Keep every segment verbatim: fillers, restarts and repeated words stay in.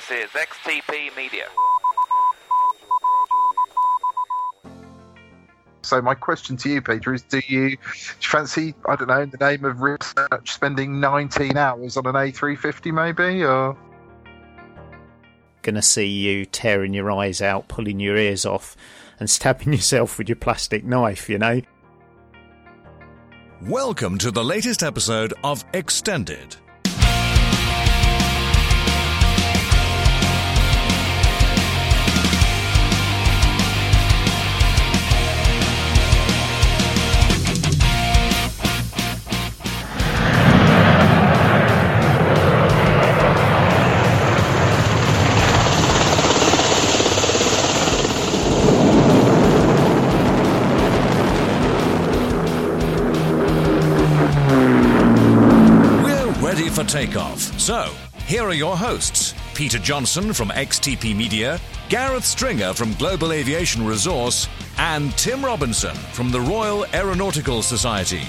This is X T P Media. So my question to you, Peter, is do you, do you fancy, I don't know, in the name of research, spending nineteen hours on an A three fifty maybe, or...? Gonna see you tearing your eyes out, pulling your ears off and stabbing yourself with your plastic knife, you know? Welcome to the latest episode of Extended. For takeoff. So, here are your hosts, Peter Johnson from X T P Media, Gareth Stringer from Global Aviation Resource, and Tim Robinson from the Royal Aeronautical Society.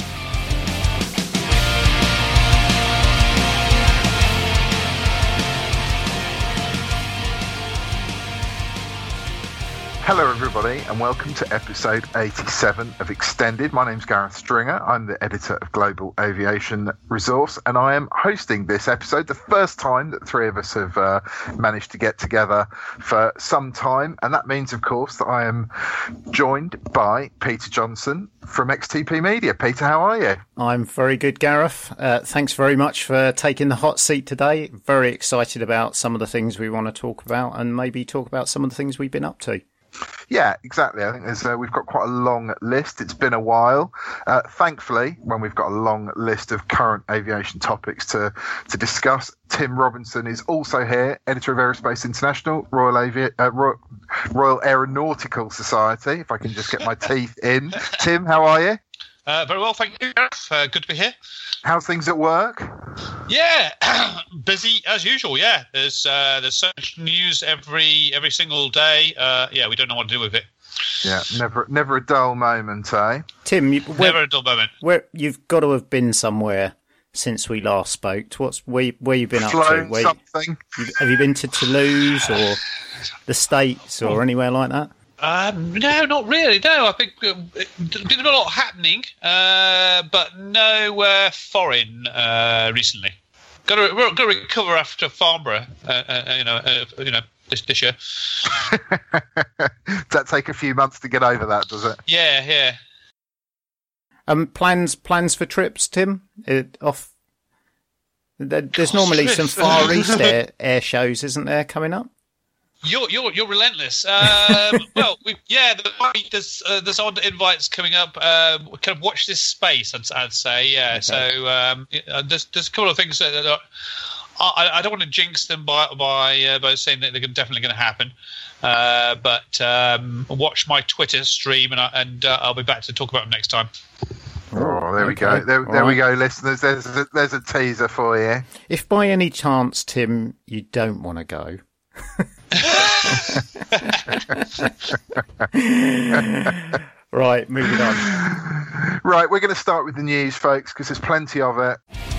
Hello everybody and welcome to episode eighty-seven of Extended. My name's Gareth Stringer. I'm the editor of Global Aviation Resource and I am hosting this episode, the first time that the three of us have uh, managed to get together for some time, and that means of course that I am joined by Peter Johnson from X T P Media. Peter, how are you? I'm very good, Gareth. Uh, thanks very much for taking the hot seat today. Very excited about some of the things we want to talk about and maybe talk about some of the things we've been up to. Yeah, exactly. I think there's uh, we've got quite a long list. It's been a while. Uh, thankfully, when we've got a long list of current aviation topics to to discuss, Tim Robinson is also here, editor of Aerospace International, Royal Avi- uh, Royal, Royal Aeronautical Society. If I can just get my teeth in. Tim, how are you? Uh, very well, thank you, Gareth. Uh, good to be here. How's things at work? Yeah, busy as usual. Yeah, there's uh, there's so much news every every single day. Uh, yeah, we don't know what to do with it. Yeah, never never a dull moment, eh? Tim, you, where, never a dull moment. Where you've got to have been somewhere since we last spoke. What's where where you been up Flown to? Where, something. You, have you been to Toulouse or the States or anywhere like that? Um, no, not really. No, I think uh, there's been a lot happening, uh, but nowhere foreign uh, recently. Got to, got to recover after Farnborough, uh, uh, you know, uh, you know, this, this year. Does that take a few months to get over that? Does it? Yeah, yeah. Um, plans plans for trips, Tim? Uh, off. There, there's normally some Far East air, air shows, isn't there, coming up? You're you're you're relentless. Um, well, we, yeah, there's uh, there's odd invites coming up. Um, kind of watch this space, I'd, I'd say. Yeah. Okay. So um, there's there's a couple of things that are, I, I don't want to jinx them by by uh, by saying that they're definitely going to happen. Uh, but um, watch my Twitter stream, and I, and uh, I'll be back to talk about them next time. Oh, there we go. There, there we go, listeners. There's a, there's a teaser for you. If by any chance, Tim, you don't want to go. Right, moving on. Right, we're going to start with the news, folks, because there's plenty of it.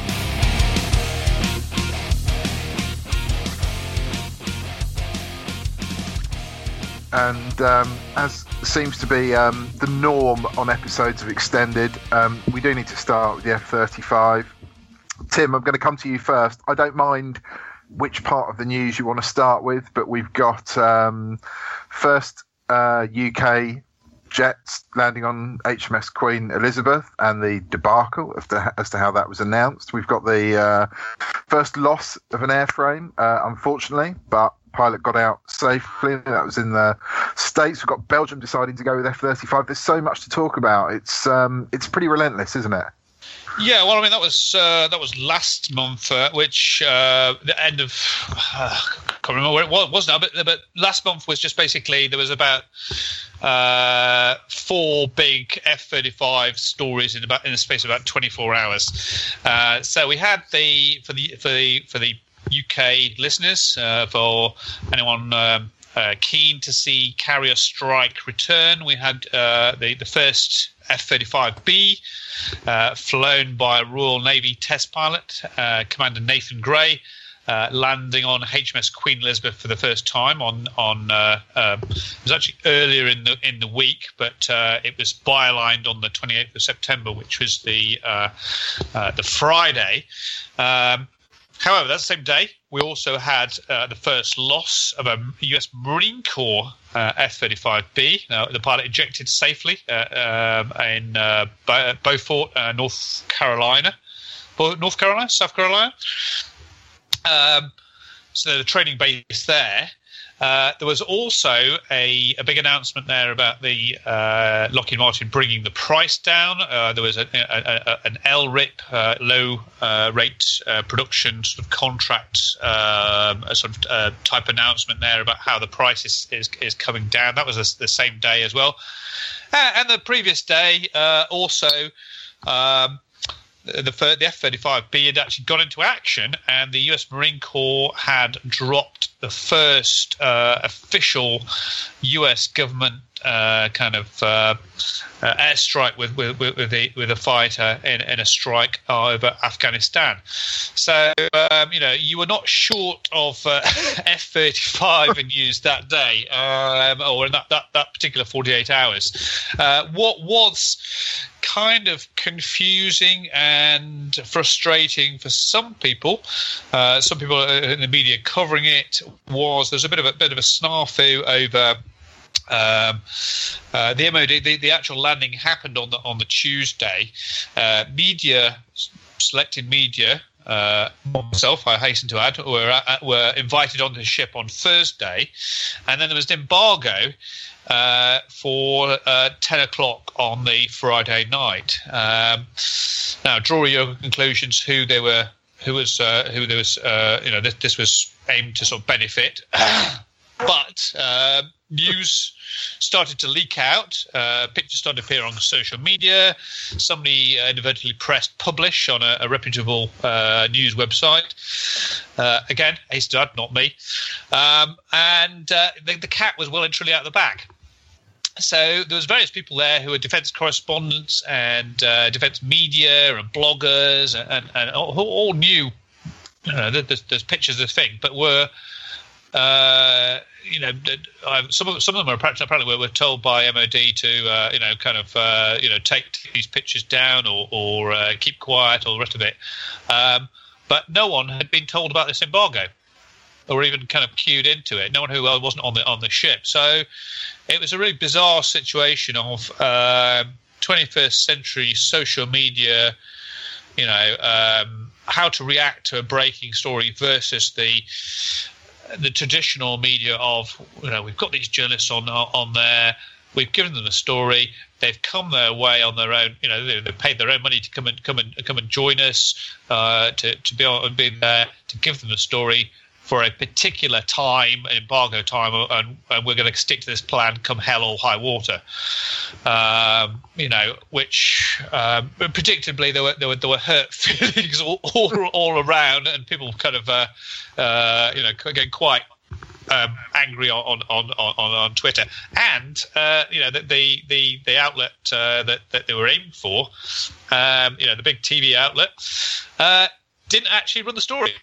And um, as seems to be um, the norm on episodes of Extended, um, we do need to start with the F thirty-five. Tim, I'm going to come to you first. I don't mind which part of the news you want to start with, but we've got um, first uh, U K jets landing on H M S Queen Elizabeth and the debacle of the, as to how that was announced. We've got the uh, first loss of an airframe, uh, unfortunately, but pilot got out safely. That was in the States. We've got Belgium deciding to go with F thirty-five. There's so much to talk about. It's um, it's pretty relentless, isn't it? Yeah, well, I mean, that was uh, that was last month, uh, which uh, the end of uh, I can't remember where it was, was now, but but last month was just basically there was about uh, four big F thirty-five stories in about in the space of about twenty-four hours. Uh, so we had the for the for the for the U K listeners, uh, for anyone um, uh, keen to see Carrier Strike return, we had uh, the the first F thirty-five B, uh, flown by a Royal Navy test pilot, uh, Commander Nathan Gray. uh, landing on H M S Queen Elizabeth for the first time on on uh, um, it was actually earlier in the in the week, but uh, it was bylined on the twenty-eighth of September, which was the uh, uh, the Friday. Um, however, that same day, we also had uh, the first loss of a U S Marine Corps uh, F thirty-five B. Now, the pilot ejected safely uh, um, in uh, Beaufort, uh, North Carolina. North Carolina, South Carolina. Um, so the training base there. Uh, there was also a, a big announcement there about the uh, Lockheed Martin bringing the price down. Uh, there was a, a, a, an L R I P, uh, low uh, rate uh, production sort of contract, um, a sort of uh, type announcement there about how the price is, is, is coming down. That was a, the same day as well. Uh, and the previous day uh, also. Um, The, the F thirty-five B had actually gone into action, and the U S Marine Corps had dropped the first uh, official U S government uh, kind of uh, uh, airstrike with with with a, with a fighter in, in a strike over Afghanistan. So um, you know, you were not short of uh, F thirty-five in use that day, um, or in that, that that particular forty-eight hours. Uh, what was kind of confusing and frustrating for some people. Uh, some people in the media covering it was there's a bit of a bit of a snafu over um, uh, the M O D. The, the actual landing happened on the on the Tuesday. Uh, media, selected media. Uh, myself, I hasten to add, were uh, were invited onto the ship on Thursday, and then there was an embargo uh, for uh, ten o'clock on the Friday night. Um, now, draw your conclusions. Who they were, who was, uh, who there was. Uh, you know, this, this was aimed to sort of benefit, but uh, news started to leak out. Uh, pictures started to appear on social media. Somebody uh, inadvertently pressed publish on a, a reputable uh, news website. Uh, again, hasten to add, not me. Um, and uh, the, the cat was well and truly out of the bag. So there was various people there who were defence correspondents and uh, defence media and bloggers and, and, and all, all knew. You know, there's, there's pictures of the thing, but were. Uh, you know, some of some of them are apparently were, were told by M O D to, uh, you know, kind of, uh, you know, take these pictures down or, or uh, keep quiet or the rest of it. Um, but no one had been told about this embargo, or even kind of cued into it. No one who wasn't on the on the ship. So it was a really bizarre situation of uh, twenty-first century social media. You know, um, how to react to a breaking story versus the. the traditional media of, you know, we've got these journalists on on there, we've given them a story, they've come their way on their own, you know, they, they've paid their own money to come and come and come and join us, uh, to to be on be there to give them a story for a particular time, an embargo time, and, and we're going to stick to this plan come hell or high water. Um, you know, which um, predictably there were there were there were hurt feelings all all, all around, and people kind of uh, uh, you know getting quite um, angry on on, on on Twitter, and uh, you know the the the, the outlet uh, that that they were aiming for, um, you know, the big T V outlet, uh, didn't actually run the story.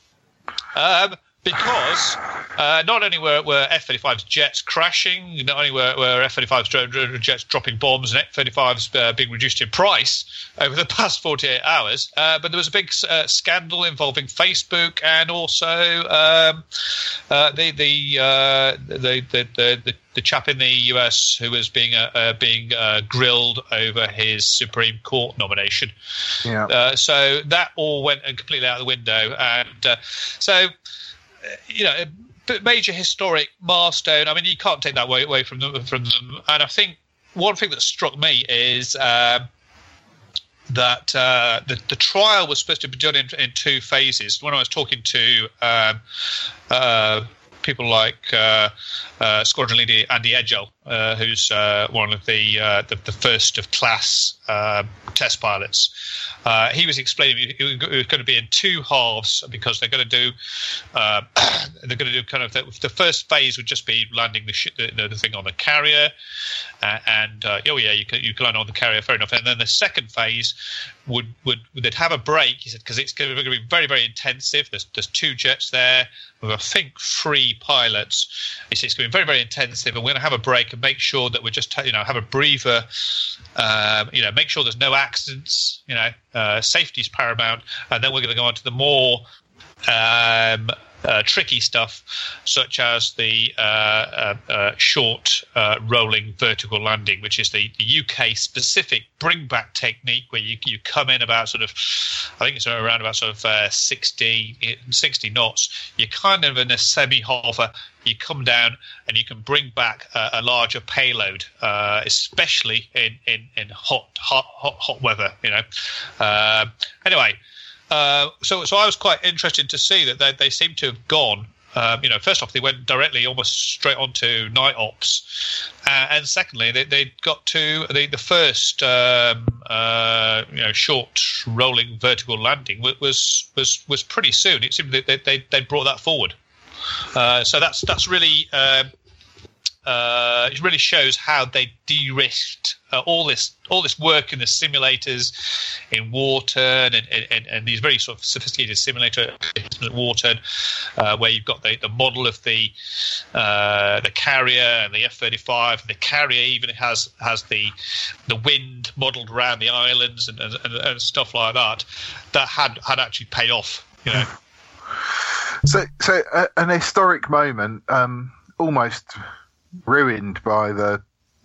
Um, because uh, not only were, were F thirty-five's jets crashing, not only were, were F thirty-five's jets dropping bombs and F thirty-five's uh, being reduced in price over the past forty-eight hours, uh, but there was a big uh, scandal involving Facebook and also um, uh, the the, uh, the, the the the the chap in the U S who was being uh, uh, being uh, grilled over his Supreme Court nomination. Yeah. Uh, so that all went completely out the window, and uh, so. You know, a major historic milestone. I mean, you can't take that away, away from them, from them. And I think one thing that struck me is um, that uh, the, the trial was supposed to be done in, in two phases. When I was talking to um, uh, people like uh, uh, Squadron Leader Andy Edgell, uh, who's uh, one of the, uh, the the first of class uh, test pilots. Uh, he was explaining it was going to be in two halves because they're going to do uh, they're going to do kind of the, the first phase would just be landing the, sh- the, the thing on the carrier, uh, and uh, oh yeah, you can you can land on the carrier, fair enough. And then the second phase would would they'd have a break. He said because it's going to be very very intensive. There's there's two jets there with I think three pilots. He said it's going to be very very intensive, and we're going to have a break and make sure that we're just you know have a breather. Um, you know, make sure there's no accidents. You know, uh, safety is paramount, and then we're going to go on to the more um, uh, tricky stuff, such as the uh, uh, uh, short uh, rolling vertical landing, which is the, the U K specific bring back technique, where you you come in about sort of, I think it's around about sort of uh, sixty, sixty knots. You're kind of in a semi hover. You come down and you can bring back a, a larger payload, uh, especially in, in, in hot, hot, hot, hot weather. You know. Uh, anyway, uh, so so I was quite interested to see that they, they seem to have gone. Um, you know, first off, they went directly, almost straight onto night ops, uh, and secondly, they they got to the the first um, uh, you know short rolling vertical landing was was was pretty soon. It seemed that they they they brought that forward. Uh, so that's that's really uh, uh, it really shows how they de-risked uh, all this all this work in the simulators in Wharton and, and, and these very sort of sophisticated simulator at Wharton, uh, where you've got the, the model of the uh, the carrier and the F thirty-five. The carrier even has has the the wind modelled around the islands and, and, and stuff like that. That had had actually paid off, you know. So, so uh, an historic moment, um, almost ruined by the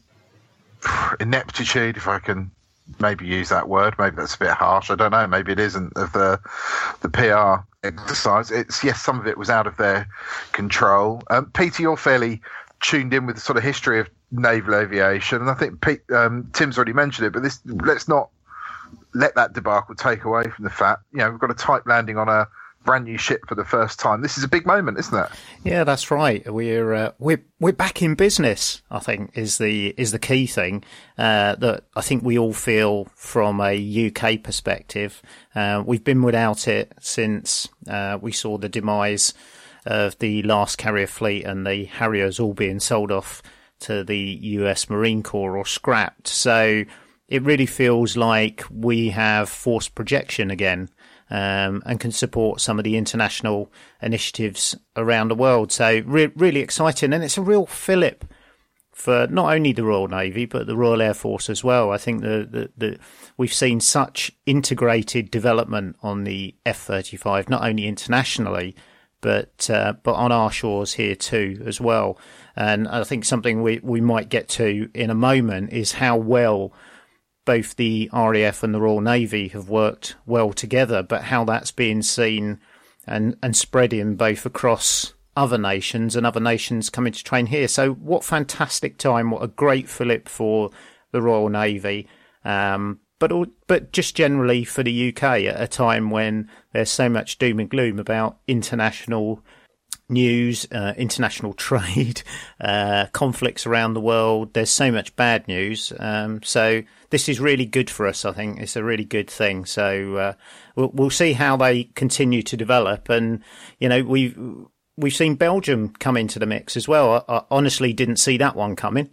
ineptitude, if I can maybe use that word. Maybe that's a bit harsh. I don't know. Maybe it isn't of the the P R exercise. It's yes, some of it was out of their control. Um, Peter, you're fairly tuned in with the sort of history of naval aviation, and I think Pete, um, Tim's already mentioned it. But this, let's not let that debacle take away from the fact, you know, we've got a type landing on a brand new ship for the first time. This is a big moment, isn't it? Yeah, that's right. We're uh, we're we're back in business, I think, is the is the key thing uh, that I think we all feel from a U K perspective. Uh, we've been without it since uh, we saw the demise of the last carrier fleet and the Harriers all being sold off to the U S Marine Corps or scrapped. So it really feels like we have forced projection again. Um, and can support some of the international initiatives around the world. So re- really exciting. And it's a real fillip for not only the Royal Navy, but the Royal Air Force as well. I think the, the, the we've seen such integrated development on the F thirty-five, not only internationally, but uh, but on our shores here too as well. And I think something we, we might get to in a moment is how well both the R A F and the Royal Navy have worked well together, but how that's being seen and, and spreading both across other nations and other nations coming to train here. So what fantastic time, what a great fillip for the Royal Navy, um, but but just generally for the U K at a time when there's so much doom and gloom about international news, uh, international trade, uh, conflicts around the world. There's so much bad news. Um, so this is really good for us. I think it's a really good thing. So, uh, we'll, we'll see how they continue to develop. And, you know, we've, we've seen Belgium come into the mix as well. I, I honestly didn't see that one coming.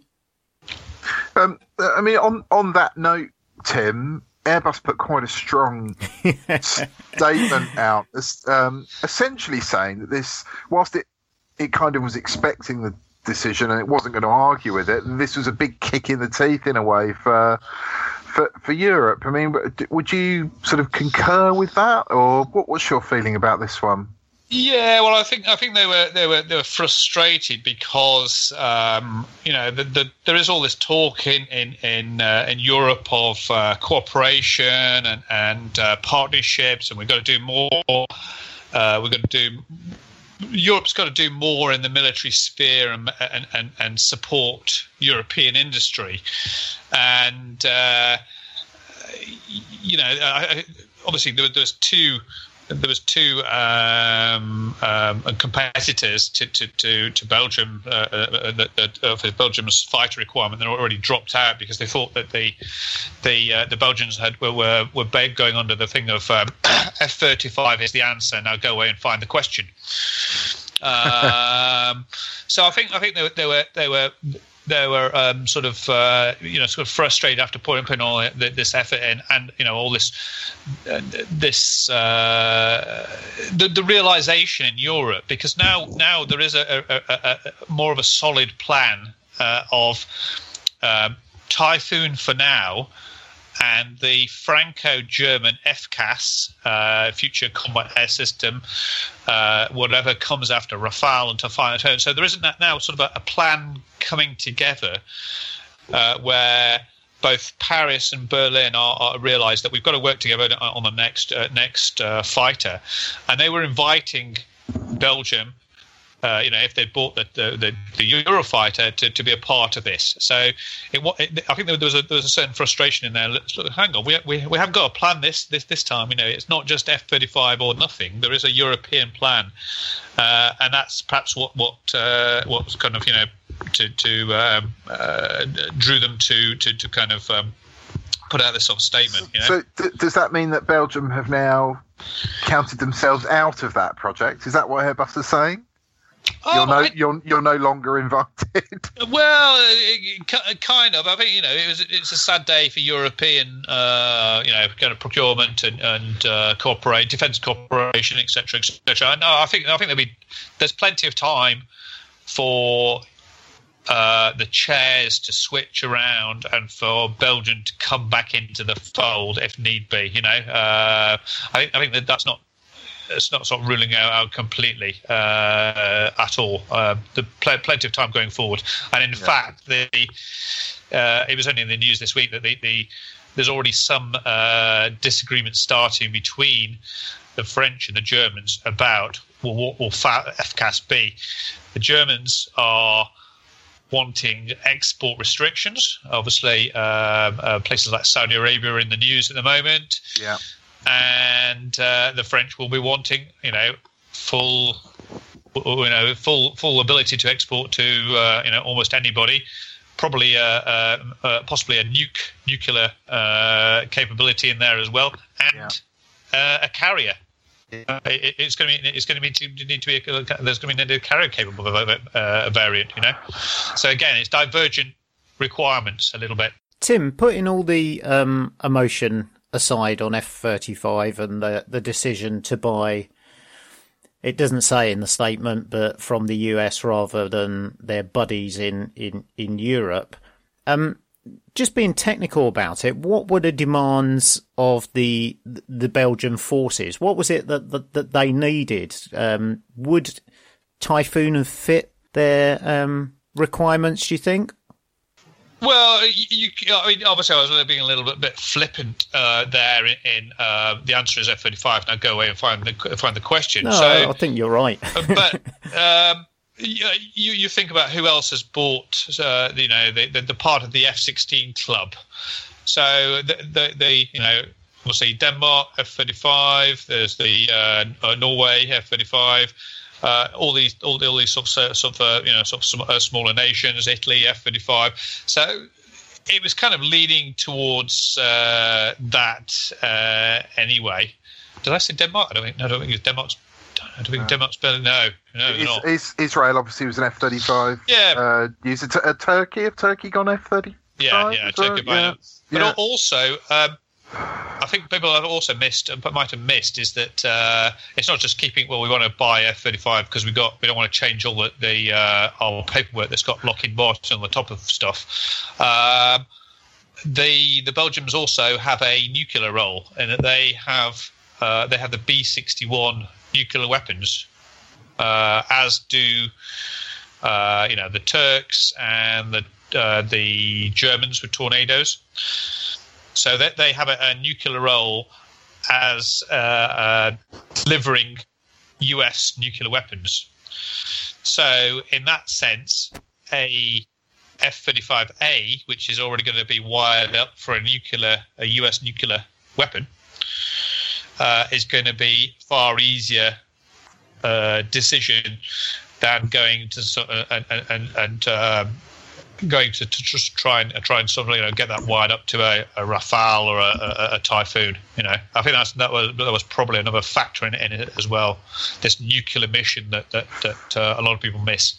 Um, I mean, on, on that note, Tim, Airbus put quite a strong statement out, um, essentially saying that this, whilst it, it kind of was expecting the decision and it wasn't going to argue with it, and this was a big kick in the teeth in a way for for, for Europe. I mean, would you sort of concur with that, or what, what's your feeling about this one? Yeah, well, I think I think they were they were they were frustrated because um, you know the, the, there is all this talk in in in, uh, in Europe of uh, cooperation and and uh, partnerships, and we've got to do more. Uh, we're going to do. Europe's got to do more in the military sphere and and and, and support European industry, and uh, you know, I, obviously there, there's two. there was two um, um, competitors to to to, to Belgium. Uh, uh, that uh, for Belgium's fighter requirement, they already dropped out because they thought that the the uh, the Belgians had were were, were going under the thing of um, F thirty-five is the answer. Now go away and find the question. um, so I think I think they, they were they were. They were um, sort of, uh, you know, sort of frustrated after putting, putting all this effort in, and you know, all this, uh, this, uh, the, the realization in Europe, because now, now there is a, a, a, a more of a solid plan uh, of um, Typhoon for now, and the Franco-German F CAS, uh, Future Combat Air System, uh, whatever comes after Rafale and to final turn. So there isn't that now sort of a, a plan coming together uh, where both Paris and Berlin are, are realise that we've got to work together on the next uh, next uh, fighter, and they were inviting Belgium. Uh, you know, if they bought the the, the, the Eurofighter to, to be a part of this, so it, it, I think there was a there was a certain frustration in there. Let's look, hang on, we we we haven't got to plan this this this time. You know, it's not just F thirty-five or nothing. There is a European plan, uh, and that's perhaps what what uh, what was kind of you know to to um, uh, drew them to to to kind of um, put out this sort of statement. You know? So th- does that mean that Belgium have now counted themselves out of that project? Is that what Airbus is saying? You're Oh, no, I- you're you're no longer invited. Well, it, it, kind of. I think you know it was. It's a sad day for European, uh, you know, kind of procurement and, and uh, cooperate, defence cooperation, et cetera, et cetera. And I think I think there'll be there's plenty of time for uh, the chairs to switch around and for Belgium to come back into the fold if need be. You know, uh, I think I think that that's not. It's not sort of ruling out, out completely uh, at all. Uh, the pl- plenty of time going forward, and in yeah. fact, the uh, it was only in the news this week that the, the there's already some uh, disagreement starting between the French and the Germans about well, what will F CAS be. The Germans are wanting export restrictions. Obviously, uh, uh, places like Saudi Arabia are in the news at the moment. Yeah. And uh, the French will be wanting, you know, full, you know, full full ability to export to, uh, you know, almost anybody. Probably, uh, uh, uh, possibly a nuke nuclear uh, capability in there as well, and yeah. uh, a carrier. Uh, it, it's going to be it's going to be to, need to be a, there's going to be a carrier capable of a, uh, a variant, you know. So again, it's divergent requirements a little bit. Tim, putting all the um, emotion aside on F thirty-five and the the decision to buy, it doesn't say in the statement, but from the U S rather than their buddies in, in, in Europe. Um, just being technical about it, what were the demands of the the Belgian forces? What was it that that, that they needed? Um, would Typhoon have fit their um, requirements, do you think? Well, you, I mean, obviously, I was being a little bit, bit flippant uh, there. In, in uh, the answer is F thirty-five. Now go away and find the find the question. No, so, I think you're right. but um, you, you think about who else has bought, uh, you know, the, the, the part of the F sixteen club. So the, the, the you know, we'll see Denmark F thirty-five. There's the uh, uh, Norway F thirty-five. Uh, all these, all, all these sort of, sort of uh, you know, sort of some, uh, smaller nations, Italy, F thirty-five. So it was kind of leading towards uh, that uh, anyway. Did I say Denmark? I don't think. No, I don't think it's Denmark's. I don't think no. Denmark's better. No, no, is, not. Is, Israel obviously was an F thirty-five. Yeah. Uh, used it uh, Turkey. Have Turkey gone F thirty-five? Yeah, yeah, Turkey. Well? Yeah. But yeah. also. Um, I think people have also missed, but might have missed, is that uh, it's not just keeping. Well, we want to buy F thirty-five because we got. We don't want to change all the, the uh, our paperwork that's got Lockheed Martin on the top of stuff. Um, the the Belgians also have a nuclear role, in that they have uh, they have the B sixty-one nuclear weapons, uh, as do uh, you know the Turks and the uh, the Germans with Tornadoes. So that they have a, a nuclear role as uh, uh, delivering U S nuclear weapons. So in that sense, a F thirty-five A, which is already going to be wired up for a nuclear, a U S nuclear weapon, uh, is going to be far easier uh, decision than going to sort of, and and and um, going to, to just try and try and sort of, you know, get that wired up to a, a Rafale or a, a, a Typhoon. You know, I think that's that was that was probably another factor in, in it as well. This nuclear mission that that, that uh, a lot of people miss.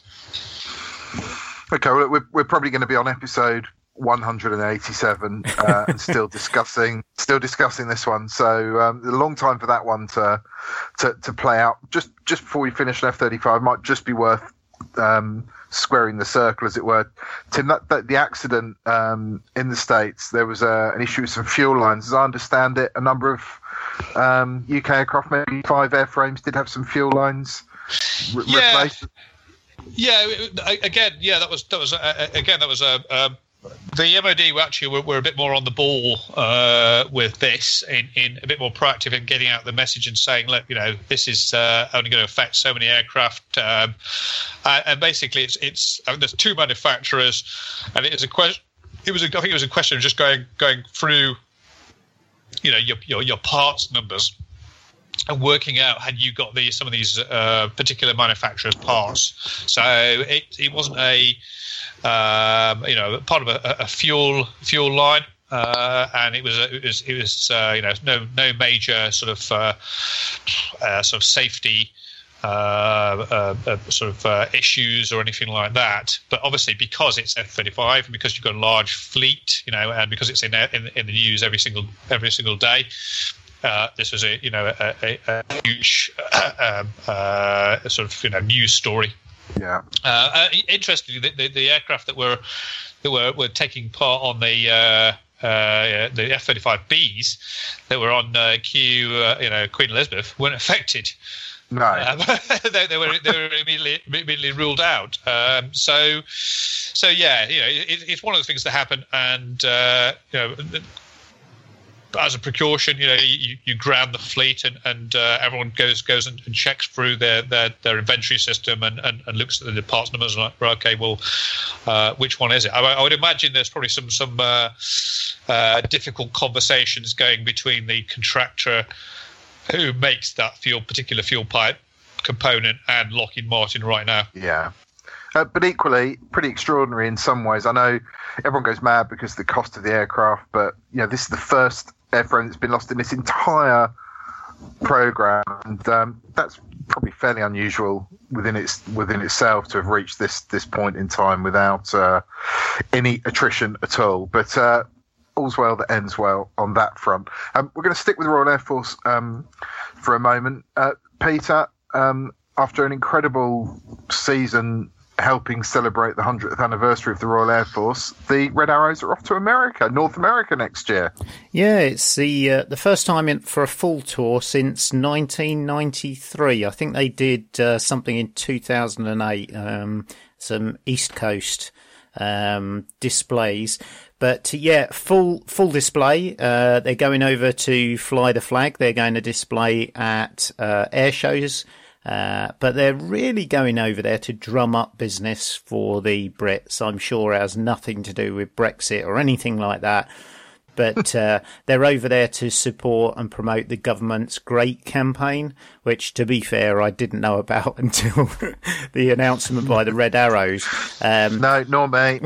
Okay, well, we're we're probably going to be on episode one hundred eighty-seven uh, and still discussing still discussing this one. So um, a long time for that one to to to play out. Just just before we finish F thirty-five, might just be worth um, squaring the circle, as it were. Tim, that, that the accident um, in the States, there was a, an issue with some fuel lines. As I understand it, a number of um, U K aircraft, maybe five airframes, did have some fuel lines re- yeah. replaced. Yeah, again, yeah, that was that was uh, again that was a. Um, The M O D were actually were, were a bit more on the ball uh, with this, in, in a bit more proactive in getting out the message and saying, look, you know, this is uh, only going to affect so many aircraft, um, and, and basically it's it's I mean, there's two manufacturers, and it is a question. It was a, I think it was a question of just going going through, you know, your your, your parts numbers and working out had you got the some of these uh, particular manufacturers' parts. So it it wasn't a Um, you know, part of a, a fuel fuel line, uh, and it was it was it was uh, you know no no major sort of uh, uh, sort of safety uh, uh, uh, sort of uh, issues or anything like that. But obviously, because it's F thirty-five and because you've got a large fleet, you know, and because it's in in, in the news every single every single day. Uh, this was a you know a, a, a huge uh, uh, sort of you know news story. Yeah. Uh, uh, interestingly, the, the, the aircraft that were that were, were taking part on the uh, uh, the F thirty-five Bs that were on uh, Q, uh, you know, Queen Elizabeth weren't affected. No, um, they, they were they were immediately immediately ruled out. Um, so, so yeah, you know, it, it's one of the things that happen, and uh, you know. As a precaution, you know, you, you ground the fleet, and, and uh, everyone goes goes and, and checks through their, their, their inventory system and, and, and looks at the parts numbers and like, well, okay, well, uh, which one is it? I, I would imagine there's probably some some uh, uh, difficult conversations going between the contractor who makes that fuel particular fuel pipe component and Lockheed Martin right now. Yeah. Uh, but equally, pretty extraordinary in some ways. I know everyone goes mad because of the cost of the aircraft, but you know, this is the first airframe that's been lost in this entire program, and um, that's probably fairly unusual within its within itself to have reached this this point in time without uh, any attrition at all. But uh, all's well that ends well on that front. Um, we're going to stick with the Royal Air Force um, for a moment, uh, Peter. Um, after an incredible season, helping celebrate the hundredth anniversary of the Royal Air Force, the Red Arrows are off to America, North America next year. Yeah, it's the uh, the first time in, for a full tour since nineteen ninety-three. I think they did uh, something in two thousand eight, um, some East Coast um, displays. But yeah, full full display. Uh, they're going over to fly the flag. They're going to display at uh, air shows. Uh, but they're really going over there to drum up business for the Brits. I'm sure it has nothing to do with Brexit or anything like that. But uh, they're over there to support and promote the government's Great campaign, which, to be fair, I didn't know about until the announcement by the Red Arrows. Um, no, nor me.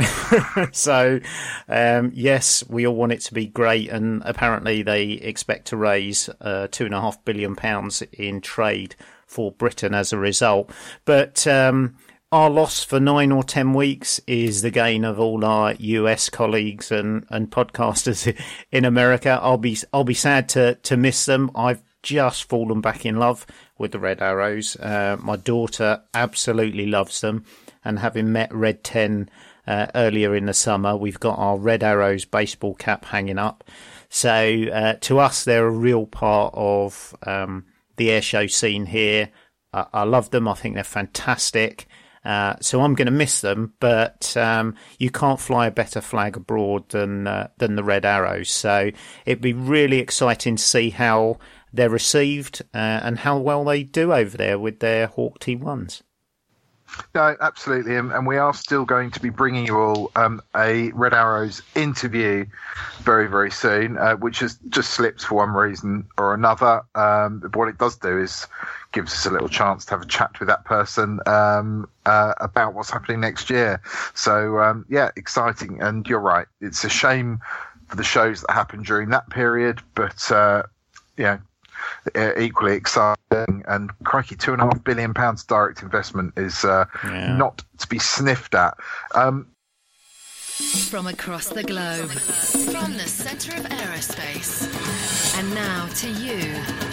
So, um, yes, we all want it to be great, and apparently they expect to raise uh, two and a half billion pounds in trade for Britain as a result. But um, our loss for nine or ten weeks is the gain of all our U S colleagues and, and podcasters in America. I'll be I'll be sad to, to miss them. I've just fallen back in love with the Red Arrows. Uh, my daughter absolutely loves them. And having met Red ten uh, earlier in the summer, we've got our Red Arrows baseball cap hanging up. So uh, to us, they're a real part of Um, the airshow scene here. Uh, I love them. I think they're fantastic. Uh, so I'm going to miss them, but um, you can't fly a better flag abroad than uh, than the Red Arrows. So it'd be really exciting to see how they're received uh, and how well they do over there with their Hawk T ones. No, absolutely, and, and we are still going to be bringing you all um, a Red Arrows interview very, very soon, uh, which has just slipped for one reason or another. Um, but what it does do is gives us a little chance to have a chat with that person um, uh, about what's happening next year. So, um, yeah, exciting. And you're right, it's a shame for the shows that happened during that period, but uh, yeah. Uh, equally exciting, and crikey, two and a half billion pounds direct investment is uh, yeah. not to be sniffed at. Um, From across the globe, from the centre of aerospace, and now to you.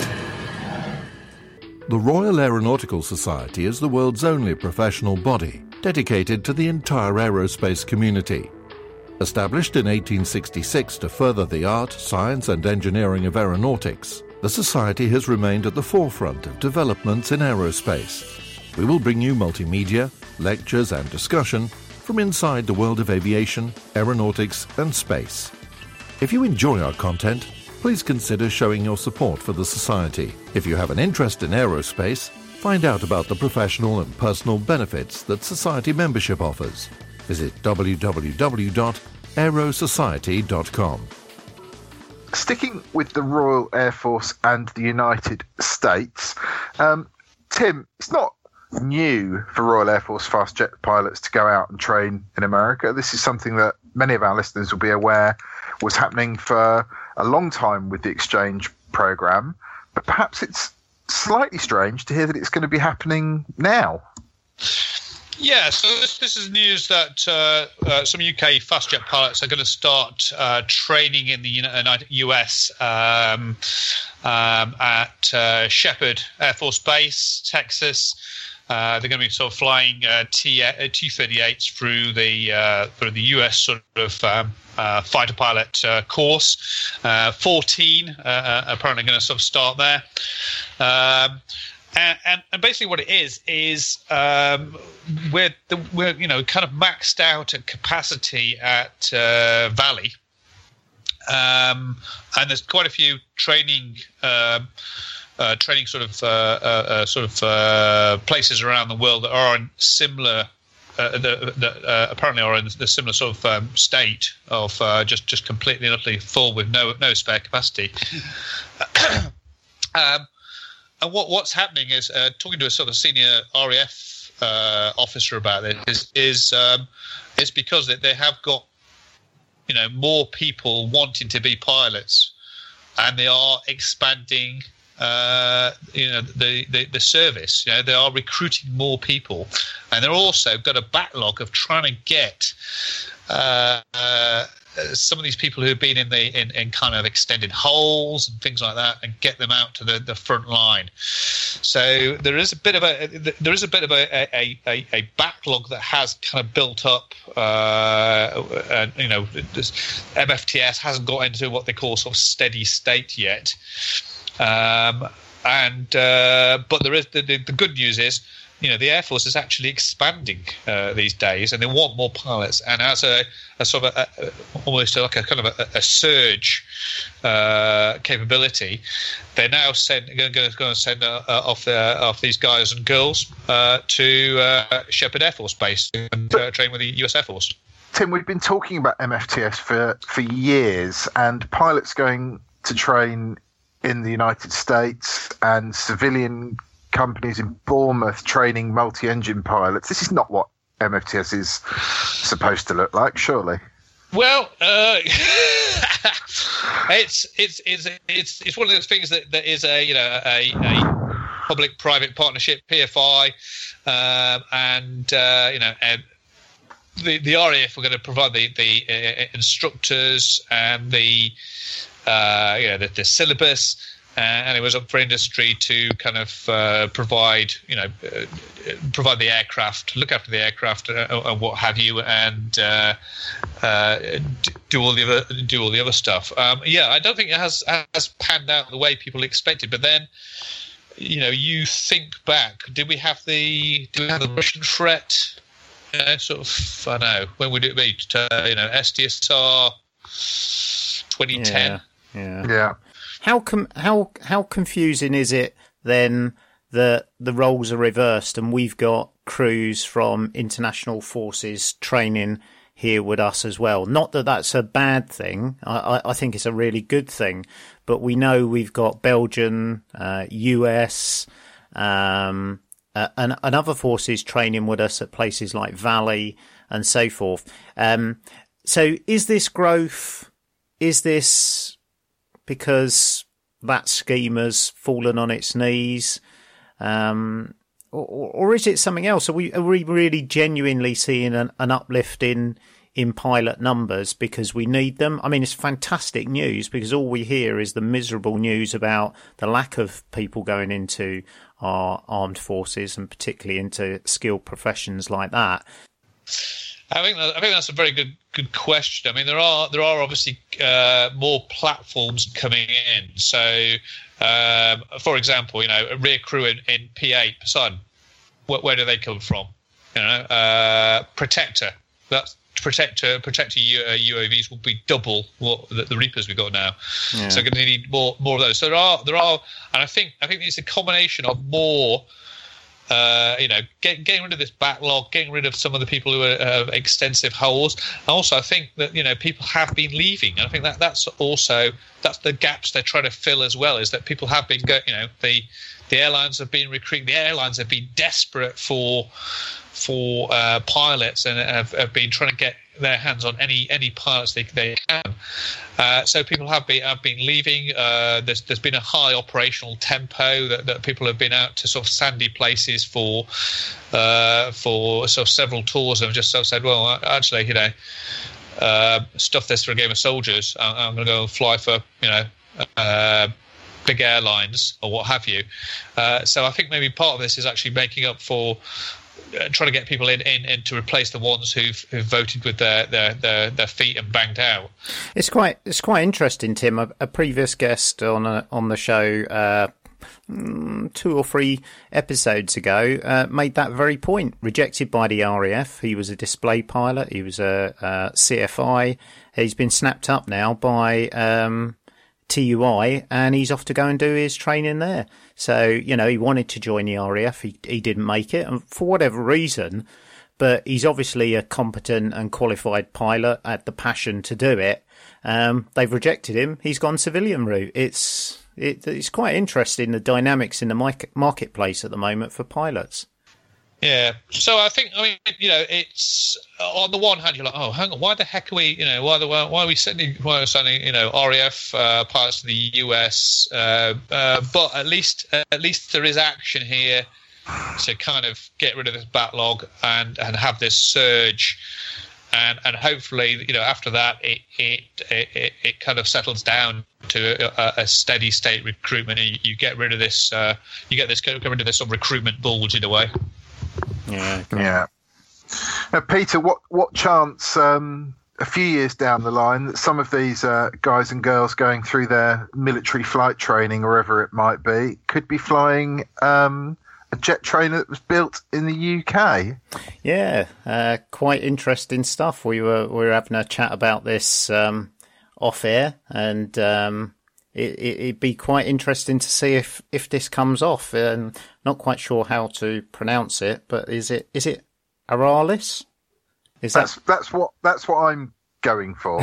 The Royal Aeronautical Society is the world's only professional body dedicated to the entire aerospace community. Established in eighteen sixty-six to further the art, science and engineering of aeronautics, the Society has remained at the forefront of developments in aerospace. We will bring you multimedia, lectures and discussion from inside the world of aviation, aeronautics and space. If you enjoy our content, please consider showing your support for the Society. If you have an interest in aerospace, find out about the professional and personal benefits that Society membership offers. Visit w w w dot aero society dot com. Sticking with the Royal Air Force and the United States, um, Tim, it's not new for Royal Air Force fast jet pilots to go out and train in America. This is something that many of our listeners will be aware was happening for a long time with the exchange program, but perhaps it's slightly strange to hear that it's going to be happening now. Yeah, so this, this is news that uh, uh, some U K fast jet pilots are going to start uh, training in the United U S um, um, at uh, Shepherd Air Force Base, Texas. Uh, they're going to be sort of flying uh, T thirty-eights through the uh, through the U S sort of um, uh, fighter pilot uh, course. Uh, fourteen uh, apparently going to sort of start there. Um, And, and, and basically what it is, is um, we're, the, we're, you know, kind of maxed out at capacity at uh, Valley. Um, and there's quite a few training uh, uh, training sort of uh, uh, uh, sort of uh, places around the world that are in similar, uh, that, that uh, apparently are in the similar sort of um, state of uh, just, just completely and utterly full with no, no spare capacity. um, And what, what's happening is, uh, talking to a sort of senior R A F uh, officer about this, is, is um, it's because they, they have got, you know, more people wanting to be pilots, and they are expanding, uh, you know, the, the, the service. You know, they are recruiting more people, and they're also got a backlog of trying to get uh, uh, some of these people who have been in the in, in kind of extended holes and things like that, and get them out to the, the front line. So there is a bit of a there is a bit of a a, a, a backlog that has kind of built up. Uh, and you know, this M F T S hasn't got into what they call sort of steady state yet. Um, and uh, but there is the, the, the good news is, you know, the Air Force is actually expanding uh, these days, and they want more pilots. And as a, a sort of a, a, almost like a kind of a, a surge uh, capability, they're now send, going, to, going to send uh, off uh, off these guys and girls uh, to uh, Shepherd Air Force Base and uh, train with the U S Air Force. Tim, we've been talking about M F T S for, for years, and pilots going to train in the United States and civilian companies in Bournemouth training multi-engine pilots. This is not what M F T S is supposed to look like, surely. Well, uh, it's it's it's it's it's one of those things that, that is a you know a, a public-private partnership, P F I, um, and uh, you know and the the R A F were going to provide the the uh, instructors and the uh, you know the, the syllabus. Uh, and it was up for industry to kind of uh, provide, you know, uh, provide the aircraft, look after the aircraft, uh, and what have you, and uh, uh, do all the other do all the other stuff. Um, yeah, I don't think it has has panned out the way people expected. But then, you know, you think back, did we have the did we have the Russian threat? Uh, sort of, I don't know, when would it be? Uh, you know, S D S R twenty ten. Yeah. Yeah. yeah. How com- how how confusing is it then that the roles are reversed and we've got crews from international forces training here with us as well. Not that that's a bad thing. I, I think it's a really good thing. But we know we've got Belgian, uh, U S, um, uh, and, and other forces training with us at places like Valley and so forth. Um, so is this growth, is this because that scheme has fallen on its knees? Um, or, or is it something else? Are we, are we really genuinely seeing an, an uplift in, in pilot numbers because we need them? I mean, it's fantastic news because all we hear is the miserable news about the lack of people going into our armed forces and particularly into skilled professions like that. I think that, I think that's a very good good question. I mean, there are there are obviously uh, more platforms coming in. So, um, for example, you know, a rear crew in, in P eight Poseidon, where, where do they come from? You know, uh, Protector. That's Protector Protector U, uh, U A Vs will be double what the, the Reapers we've got now. Yeah. So, we're going to need more more of those. So there are there are, and I think I think it's a combination of more. Uh, you know, get, getting rid of this backlog, getting rid of some of the people who have extensive holes. Also, I think that, you know, people have been leaving. And I think that that's also, that's the gaps they're trying to fill as well, is that people have been, go, you know, the the airlines have been recruiting, the airlines have been desperate for for uh, pilots and have, have been trying to get their hands on any any pilots they they can. Uh, so people have been have been leaving. Uh, there's there's been a high operational tempo that, that people have been out to sort of sandy places for uh, for sort of several tours and have just sort of said, well, actually, you know, uh, stuff this for a game of soldiers. I'm, I'm going to go and fly for, you know, uh, big airlines or what have you. Uh, so I think maybe part of this is actually making up for. Uh, trying to get people in, in, in to replace the ones who've, who've voted with their, their, their, their feet and banged out. It's quite it's quite interesting, Tim. A, a previous guest on a, on the show uh, two or three episodes ago uh, made that very point. Rejected by the R A F. He was a display pilot. He was a, a C F I. He's been snapped up now by um, T U I, and he's off to go and do his training there. So, you know, he wanted to join the R A F. He, he didn't make it, and for whatever reason, but he's obviously a competent and qualified pilot, had the passion to do it. Um, they've rejected him. He's gone civilian route. It's it, it's quite interesting, the dynamics in the marketplace at the moment for pilots. Yeah, so I think, I mean, you know, it's on the one hand, you're like, oh, hang on, why the heck are we, you know, why the why are we sending, why are we sending, you know, R A F uh, pilots to the U S? Uh, uh, but at least, uh, at least there is action here to kind of get rid of this backlog and, and have this surge, and and hopefully, you know, after that, it it it, it kind of settles down to a, a steady state recruitment, and you, you get rid of this, uh, you get this, get rid of this sort of recruitment bulge in a way. Yeah, yeah. Now, Peter, what what chance um, a few years down the line that some of these uh, guys and girls going through their military flight training, wherever it might be, could be flying um, a jet trainer that was built in the U K? Yeah, uh, quite interesting stuff. We were we were having a chat about this um, off air, and um, it, it, it'd be quite interesting to see if, if this comes off. Um, not quite sure how to pronounce it, but is it is it Aralis? Is that's that... that's what that's what I'm going for.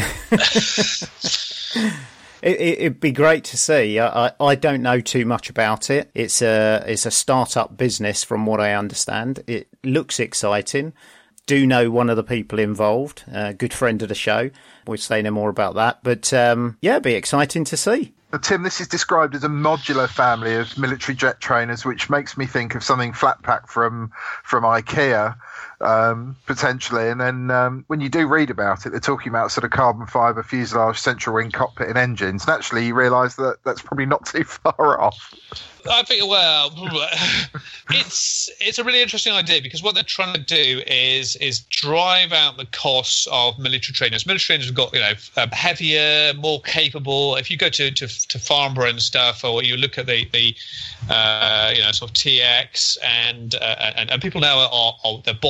It, it, it'd be great to see. I, I, I don't know too much about it. It's a it's a startup business, from what I understand. It looks exciting. Do know one of the people involved, a good friend of the show. We'll say no more about that. But um, yeah, it'd be exciting to see. Now, Tim, this is described as a modular family of military jet trainers, which makes me think of something flat pack from from IKEA, um, potentially. And then um, when you do read about it, they're talking about sort of carbon fibre, fuselage, central wing, cockpit and engines. And actually, you realise that that's probably not too far off. I think, well, it's it's a really interesting idea, because what they're trying to do is is drive out the costs of military trainers. Military trainers have got, you know, um, heavier, more capable. If you go to, to, to Farnborough and stuff, or you look at the the uh, you know, sort of T X and uh, and, and people now are, are they're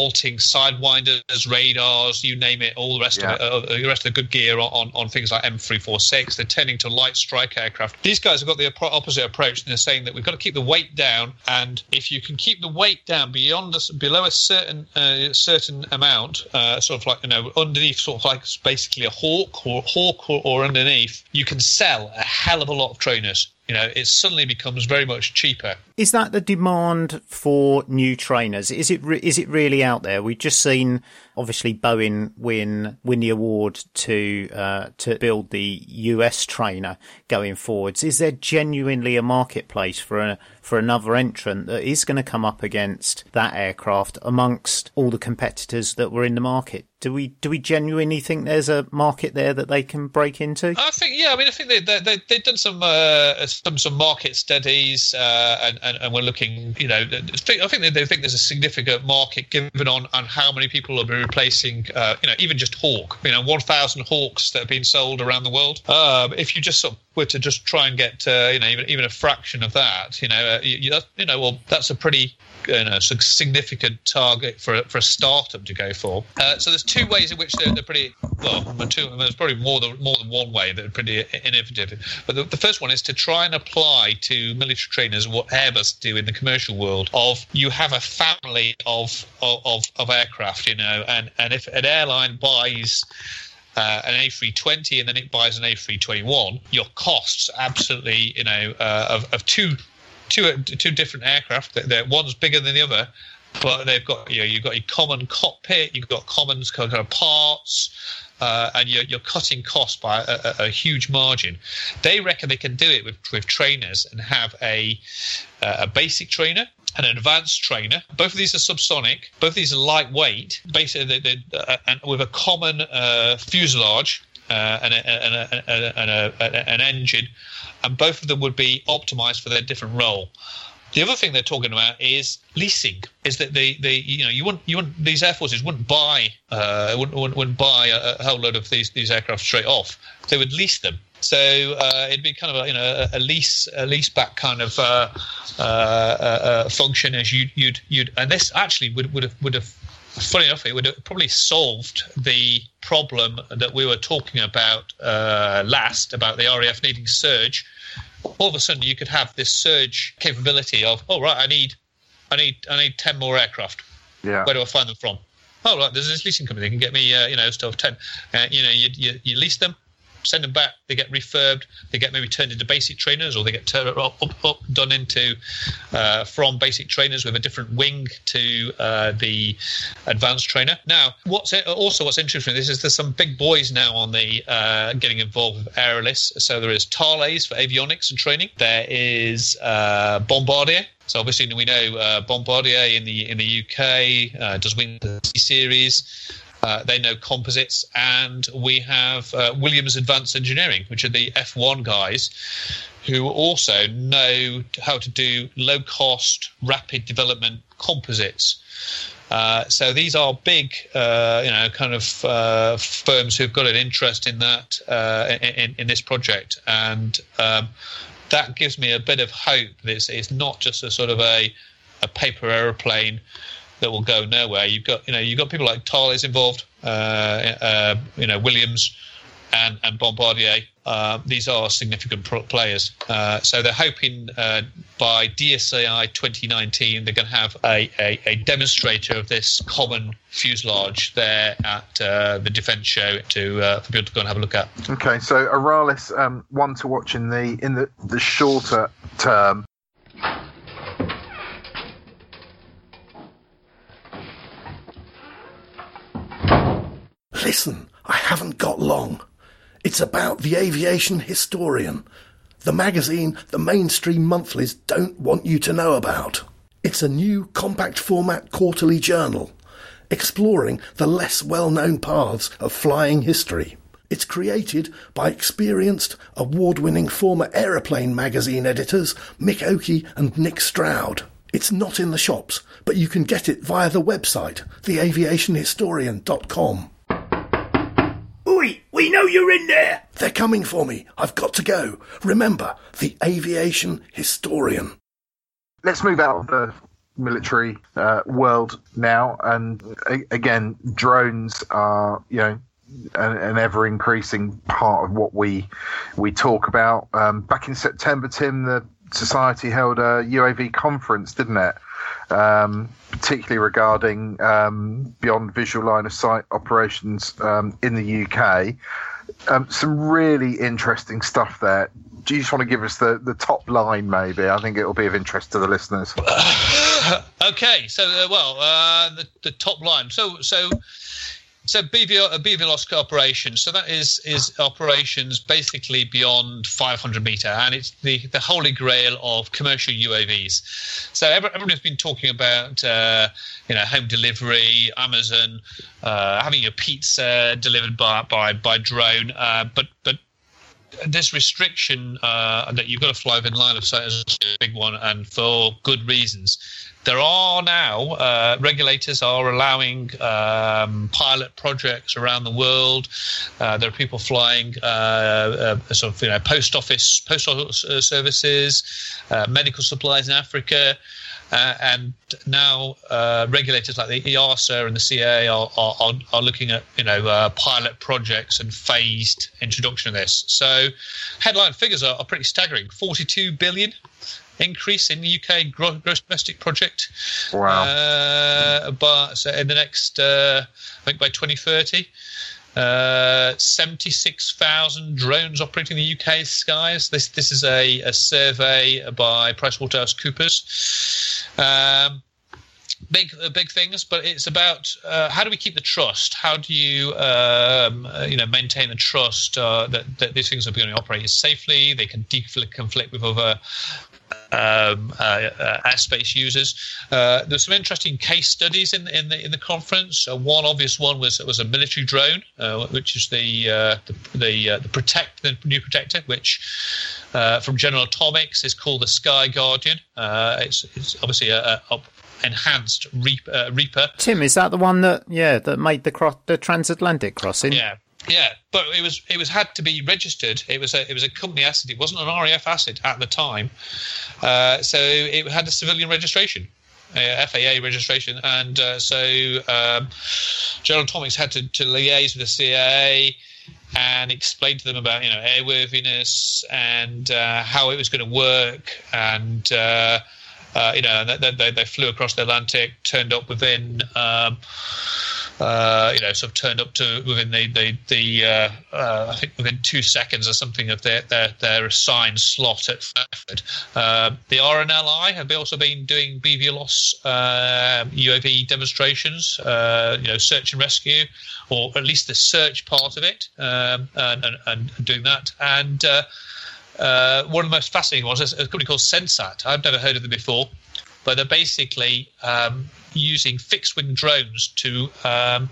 vaulting, sidewinders, radars, you name it, all the rest yeah. of it, uh, the rest of the good gear on, on things like M three forty-six. They're turning to light strike aircraft. These guys have got the opposite approach, and they're saying that we've got to keep the weight down, and if you can keep the weight down beyond a, below a certain uh, certain amount, uh, sort of like, you know, underneath, sort of like basically a Hawk or Hawk or, or underneath, you can sell a hell of a lot of trainers. You know, it suddenly becomes very much cheaper. Is that the demand for new trainers? Is it re- is it really out there? We've just seen, obviously, Boeing win win the award to uh, to build the U S trainer going forwards. Is there genuinely a marketplace for a for another entrant that is going to come up against that aircraft amongst all the competitors that were in the market? Do we do we genuinely think there's a market there that they can break into? I think, yeah. I mean, I think they, they, they, they've done some uh, some some market studies, uh, and, and and we're looking. You know, I think they, they think there's a significant market given on, on how many people will be replacing. Uh, you know, even just Hawk. You know, one thousand Hawks that have been sold around the world. Um, if you just sort of were to just try and get uh, you know even even a fraction of that, you know, uh, you, you know, well, that's a pretty, you know, significant target for a, for a startup to go for. Uh, so there's two ways in which they're, they're pretty well. Two, there's probably more than more than one way that are pretty innovative. But the, the first one is to try and apply to military trainers what Airbus do in the commercial world. Of you have a family of of, of aircraft, you know, and and if an airline buys Uh, an A three twenty and then it buys an A three twenty-one, your costs absolutely, you know, uh, of, of two, two, two different aircraft. They're, one's bigger than the other, but they've got, you know, you've got a common cockpit, you've got common kind of parts, uh, and you're, you're cutting costs by a, a, a huge margin. They reckon they can do it with, with trainers and have a uh, a basic trainer, an advanced trainer. Both of these are subsonic. Both of these are lightweight, basically, they, they, uh, and with a common uh, fuselage uh, and, a, and, a, and, a, and a, an engine, and both of them would be optimized for their different role. The other thing they're talking about is leasing. Is that they, they you know, you wouldn't, you wouldn't, these air forces wouldn't buy, uh, wouldn't, wouldn't, wouldn't buy a, a whole load of these these aircraft straight off. They would lease them. So uh, it'd be kind of a, you know, a lease a lease back kind of uh, uh, uh, function as you you'd you'd and this actually would would have would have funny enough it would have probably solved the problem that we were talking about uh, last about the R A F needing surge. All of a sudden you could have this surge capability of, oh right, I need I need I need ten more aircraft. Yeah. Where do I find them from? Oh right, there's this leasing company that can get me uh, you know stuff ten. Uh, you know you, you you lease them. Send them back. They get refurbed. They get maybe turned into basic trainers, or they get turned up, up, up done into uh, from basic trainers with a different wing to uh, the advanced trainer. Now, what's it, also what's interesting is there's some big boys now on the uh, getting involved with Aerolis. So there is Thales for avionics and training. There is uh, Bombardier. So obviously we know uh, Bombardier in the in the U K uh, does wing the C series. Uh, they know composites, and we have uh, Williams Advanced Engineering, which are the F one guys, who also know how to do low-cost, rapid development composites. Uh, so these are big, uh, you know, kind of uh, firms who've got an interest in that uh, in, in this project, and um, that gives me a bit of hope that it's, it's not just a sort of a, a paper aeroplane that will go nowhere. You've got, you know, you've got people like Thales involved, uh, uh, you know, Williams and, and Bombardier. Uh, these are significant pro- players. Uh, so they're hoping uh, by D S A I twenty nineteen they're going to have a, a, a demonstrator of this common fuselage there at uh, the defence show to uh, for people to go and have a look at. Okay, so Aeralis, um, one to watch in the in the, the shorter term. Listen, I haven't got long. It's about the Aviation Historian, the magazine the mainstream monthlies don't want you to know about. It's a new compact format quarterly journal, exploring the less well-known paths of flying history. It's created by experienced, award-winning former Aeroplane magazine editors Mick Oakey and Nick Stroud. It's not in the shops, but you can get it via the website, the aviation historian dot com. Oi, we know you're in there! They're coming for me. I've got to go. Remember, the Aviation Historian. Let's move out of the military uh, world now, and a- again, drones are, you know, an, an ever increasing part of what we we talk about. Um, back in September, Tim, the Society held a U A V conference, didn't it? Um, particularly regarding um, beyond visual line of sight operations um, in the U K. Um, some really interesting stuff there. Do you just want to give us the, the top line, maybe? I think it will be of interest to the listeners. Okay, so, uh, well, uh, the, the top line. So, so, so B V, uh, B V L O S operations. So that is is operations basically beyond five hundred meter, and it's the, the holy grail of commercial U A Vs. So everyone has been talking about, uh, you know, home delivery, Amazon, uh, having your pizza delivered by by, by drone, uh, but but. This restriction uh, that you've got to fly within line of sight is a big one, and for good reasons. There are now uh, regulators are allowing um, pilot projects around the world. Uh, there are people flying uh, uh, sort of you know post office post office services, uh, medical supplies in Africa. Uh, and now uh, regulators like the E A S A and the C A A are, are, are looking at you know uh, pilot projects and phased introduction of this. So headline figures are, are pretty staggering. forty-two billion increase in the U K gross, gross domestic project. Wow. Uh, but so in the next, uh, I think by twenty thirty. Uh, seventy-six thousand drones operating the U K skies. This this is a, a survey by PricewaterhouseCoopers. Um, big uh, big things, but it's about uh, how do we keep the trust? How do you um, uh, you know maintain the trust uh, that that these things are going to operate safely? They can deconflict with other Um, uh, uh, airspace users. Uh, there's some interesting case studies in in the in the conference. Uh, one obvious one was was a military drone, uh, which is the uh, the the, uh, the protect the new protector, which uh, from General Atomics is called the Sky Guardian. Uh, it's it's obviously a, a enhanced Reaper, uh, Reaper. Tim, is that the one that yeah that made the cro- the transatlantic crossing? Yeah. Yeah, but it was it was had to be registered. It was a it was a company asset. It wasn't an R A F asset at the time, uh, so it had a civilian registration, uh, F A A registration, and uh, so um, General Atomics had to, to liaise with the C A A and explain to them about you know airworthiness and uh, how it was going to work, and uh, uh, you know they, they they flew across the Atlantic, turned up within. Um, Uh, you know, sort of turned up to within the the, the uh, uh, I think within two seconds or something of their their, their assigned slot at Frankfurt. Uh, the R N L I have also been doing B V L O S uh, U A V demonstrations, uh, you know, search and rescue, or at least the search part of it, um, and, and, and doing that. And uh, uh, one of the most fascinating ones is a company called Sensat. I've never heard of them before, but they're basically um, using fixed-wing drones to um,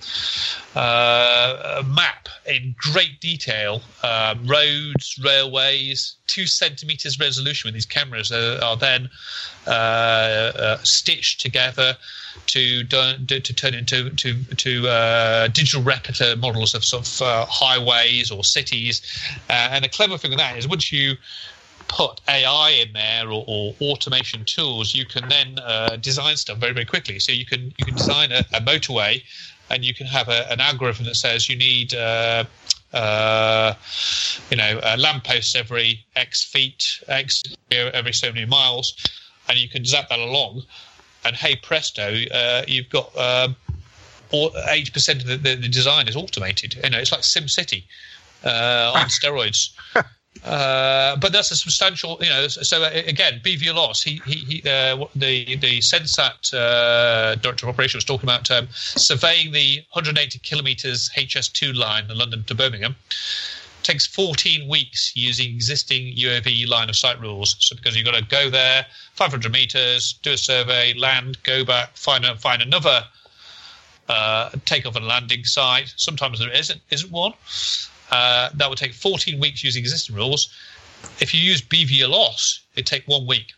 uh, map in great detail um, roads, railways, two centimeters resolution with these cameras that are then uh, uh, stitched together to do, to turn into to to uh, digital replica models of sort of uh, highways or cities. Uh, and the clever thing with that is once you put A I in there or, or automation tools, you can then uh, design stuff very, very quickly. So you can you can design a, a motorway, and you can have a, an algorithm that says you need uh, uh, you know uh, lampposts every X feet, X every so many miles, and you can zap that along, and hey presto, uh, you've got um, eighty percent of the, the, the design is automated. You know, it's like SimCity uh, on steroids. Uh, but that's a substantial, you know. So uh, again, B V L O S, he, he, he uh, the the Sensat uh, director of operations was talking about um, surveying the one hundred eighty kilometres H S two line, the London to Birmingham. Takes fourteen weeks using existing U A V line of sight rules. So because you've got to go there, five hundred metres, do a survey, land, go back, find a, find another uh, takeoff and landing site. Sometimes there isn't isn't one. Uh, that would take fourteen weeks using existing rules. If you use B V L O S, it'd take one week.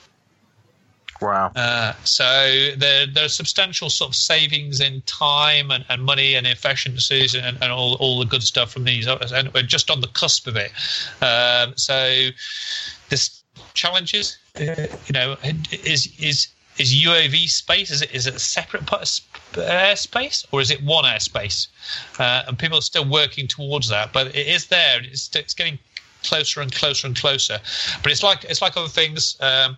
Wow. Uh, so there, there are substantial sort of savings in time and, and money and efficiencies and, and all, all the good stuff from these. And we're just on the cusp of it. Um, so this challenges, uh, you know, is is is U A V space? Is it is it a separate airspace, or is it one airspace? Uh, and people are still working towards that, but it is there. It's, it's getting closer and closer and closer. But it's like it's like other things. Um,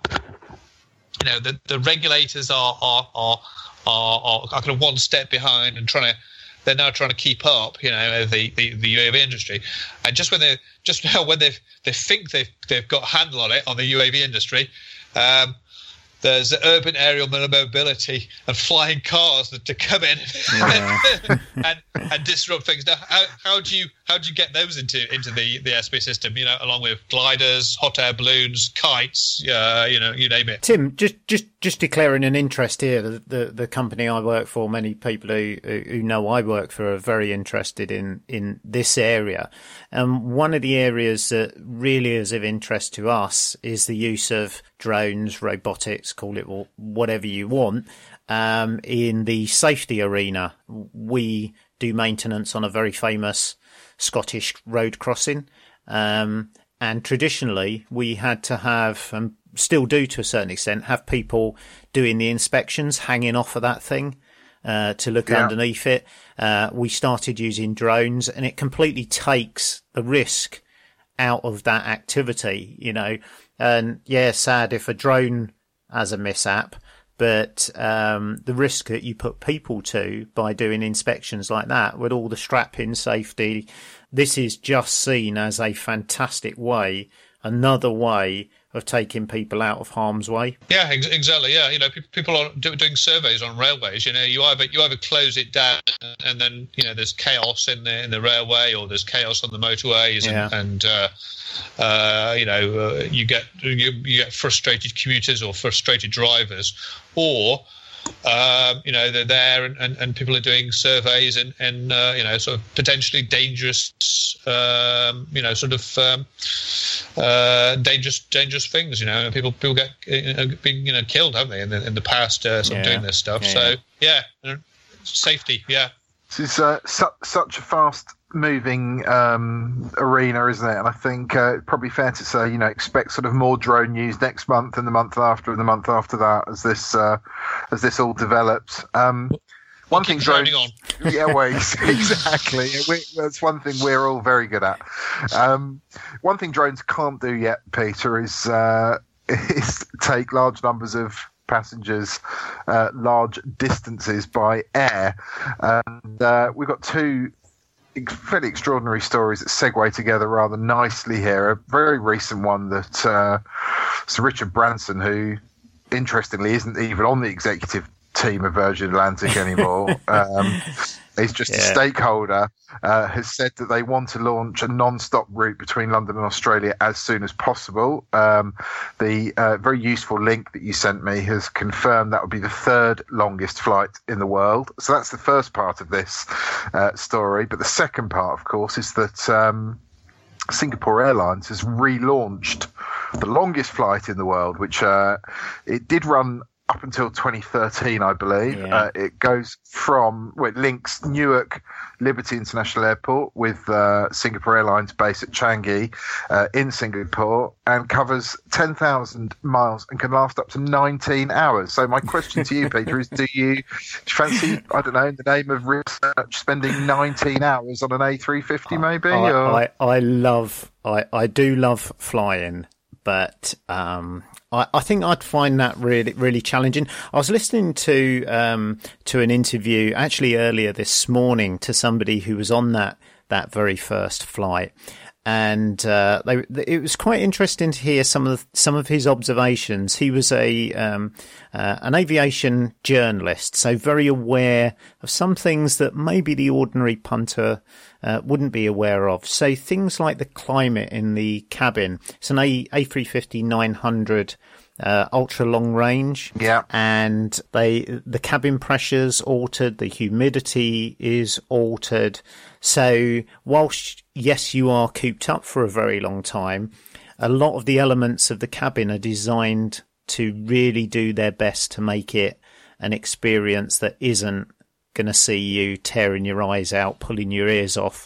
you know, the, the regulators are are, are are are are kind of one step behind and trying to. They're now trying to keep up, you know, the, the, the U A V industry, and just when they just now when they they think they've they've got a handle on it on the U A V industry, um, there's urban aerial mobility and flying cars that to come in yeah. and, and disrupt things. Now, how, how do you how do you get those into into the, the airspace system? You know, along with gliders, hot air balloons, kites, uh, you know, you name it. Tim, just just just declaring an interest here. The the, the company I work for, many people who who know I work for are very interested in in this area. Um, one of the areas that really is of interest to us is the use of drones, robotics, call it whatever you want, um, in the safety arena. We do maintenance on a very famous Scottish road crossing, um, and traditionally we had to have, and still do to a certain extent, have people doing the inspections, hanging off of that thing uh, to look yeah. underneath it. Uh, we started using drones, and it completely takes the risk out of that activity, you know. And yeah, sad if a drone has a mishap, but um, the risk that you put people to by doing inspections like that with all the strap-in safety, this is just seen as a fantastic way, another way of taking people out of harm's way. Yeah, ex- exactly. Yeah, you know, pe- people are do- doing surveys on railways. You know, you either you either close it down, and then you know there's chaos in the in the railway, or there's chaos on the motorways, and, yeah. and uh, uh, you know uh, you get you, you get frustrated commuters or frustrated drivers, or Um, you know, they're there and, and, and people are doing surveys and, and uh, you know, sort of potentially dangerous, um, you know, sort of um, uh, dangerous dangerous things, you know, and people people get uh, being, you know, killed, haven't they, in the, in the past uh, sort yeah. of doing this stuff. Yeah. So, yeah, safety, yeah. This is uh, su- such a fast moving um, arena, isn't it? And I think uh, it's probably fair to say, you know, expect sort of more drone news next month and the month after and the month after that as this uh, as this all develops. Um, we'll one thing drones, on. Yeah, well, exactly. We, that's one thing we're all very good at. Um, one thing drones can't do yet, Peter, is uh, is take large numbers of passengers uh, large distances by air. And uh, we've got two fairly extraordinary stories that segue together rather nicely here. A very recent one that uh, Sir Richard Branson, who interestingly isn't even on the executive team of Virgin Atlantic anymore, um, he's just yeah. a stakeholder, uh, has said that they want to launch a non-stop route between London and Australia as soon as possible. Um, the uh, very useful link that you sent me has confirmed that would be the third longest flight in the world. So that's the first part of this uh, story. But the second part, of course, is that um, Singapore Airlines has relaunched the longest flight in the world, which uh, it did run up until twenty thirteen, I believe. Yeah. Uh, it goes from, well, it links Newark Liberty International Airport with uh, Singapore Airlines base at Changi uh, in Singapore, and covers ten thousand miles and can last up to nineteen hours. So my question to you, Peter, is do you, do you fancy, I don't know, in the name of research, spending nineteen hours on an A three fifty maybe? I, or? I, I love, I, I do love flying, but um, I, I think I'd find that really, really challenging. I was listening to um, to an interview actually earlier this morning to somebody who was on that that very first flight, and uh, they, it was quite interesting to hear some of the, some of his observations. He was a um, uh, an aviation journalist, so very aware of some things that maybe the ordinary punter Uh, wouldn't be aware of. So things like the climate in the cabin. It's an A three fifty nine hundred uh, ultra long range. Yeah. And they the cabin pressure's altered, the humidity is altered. So whilst, yes, you are cooped up for a very long time, a lot of the elements of the cabin are designed to really do their best to make it an experience that isn't going to see you tearing your eyes out, pulling your ears off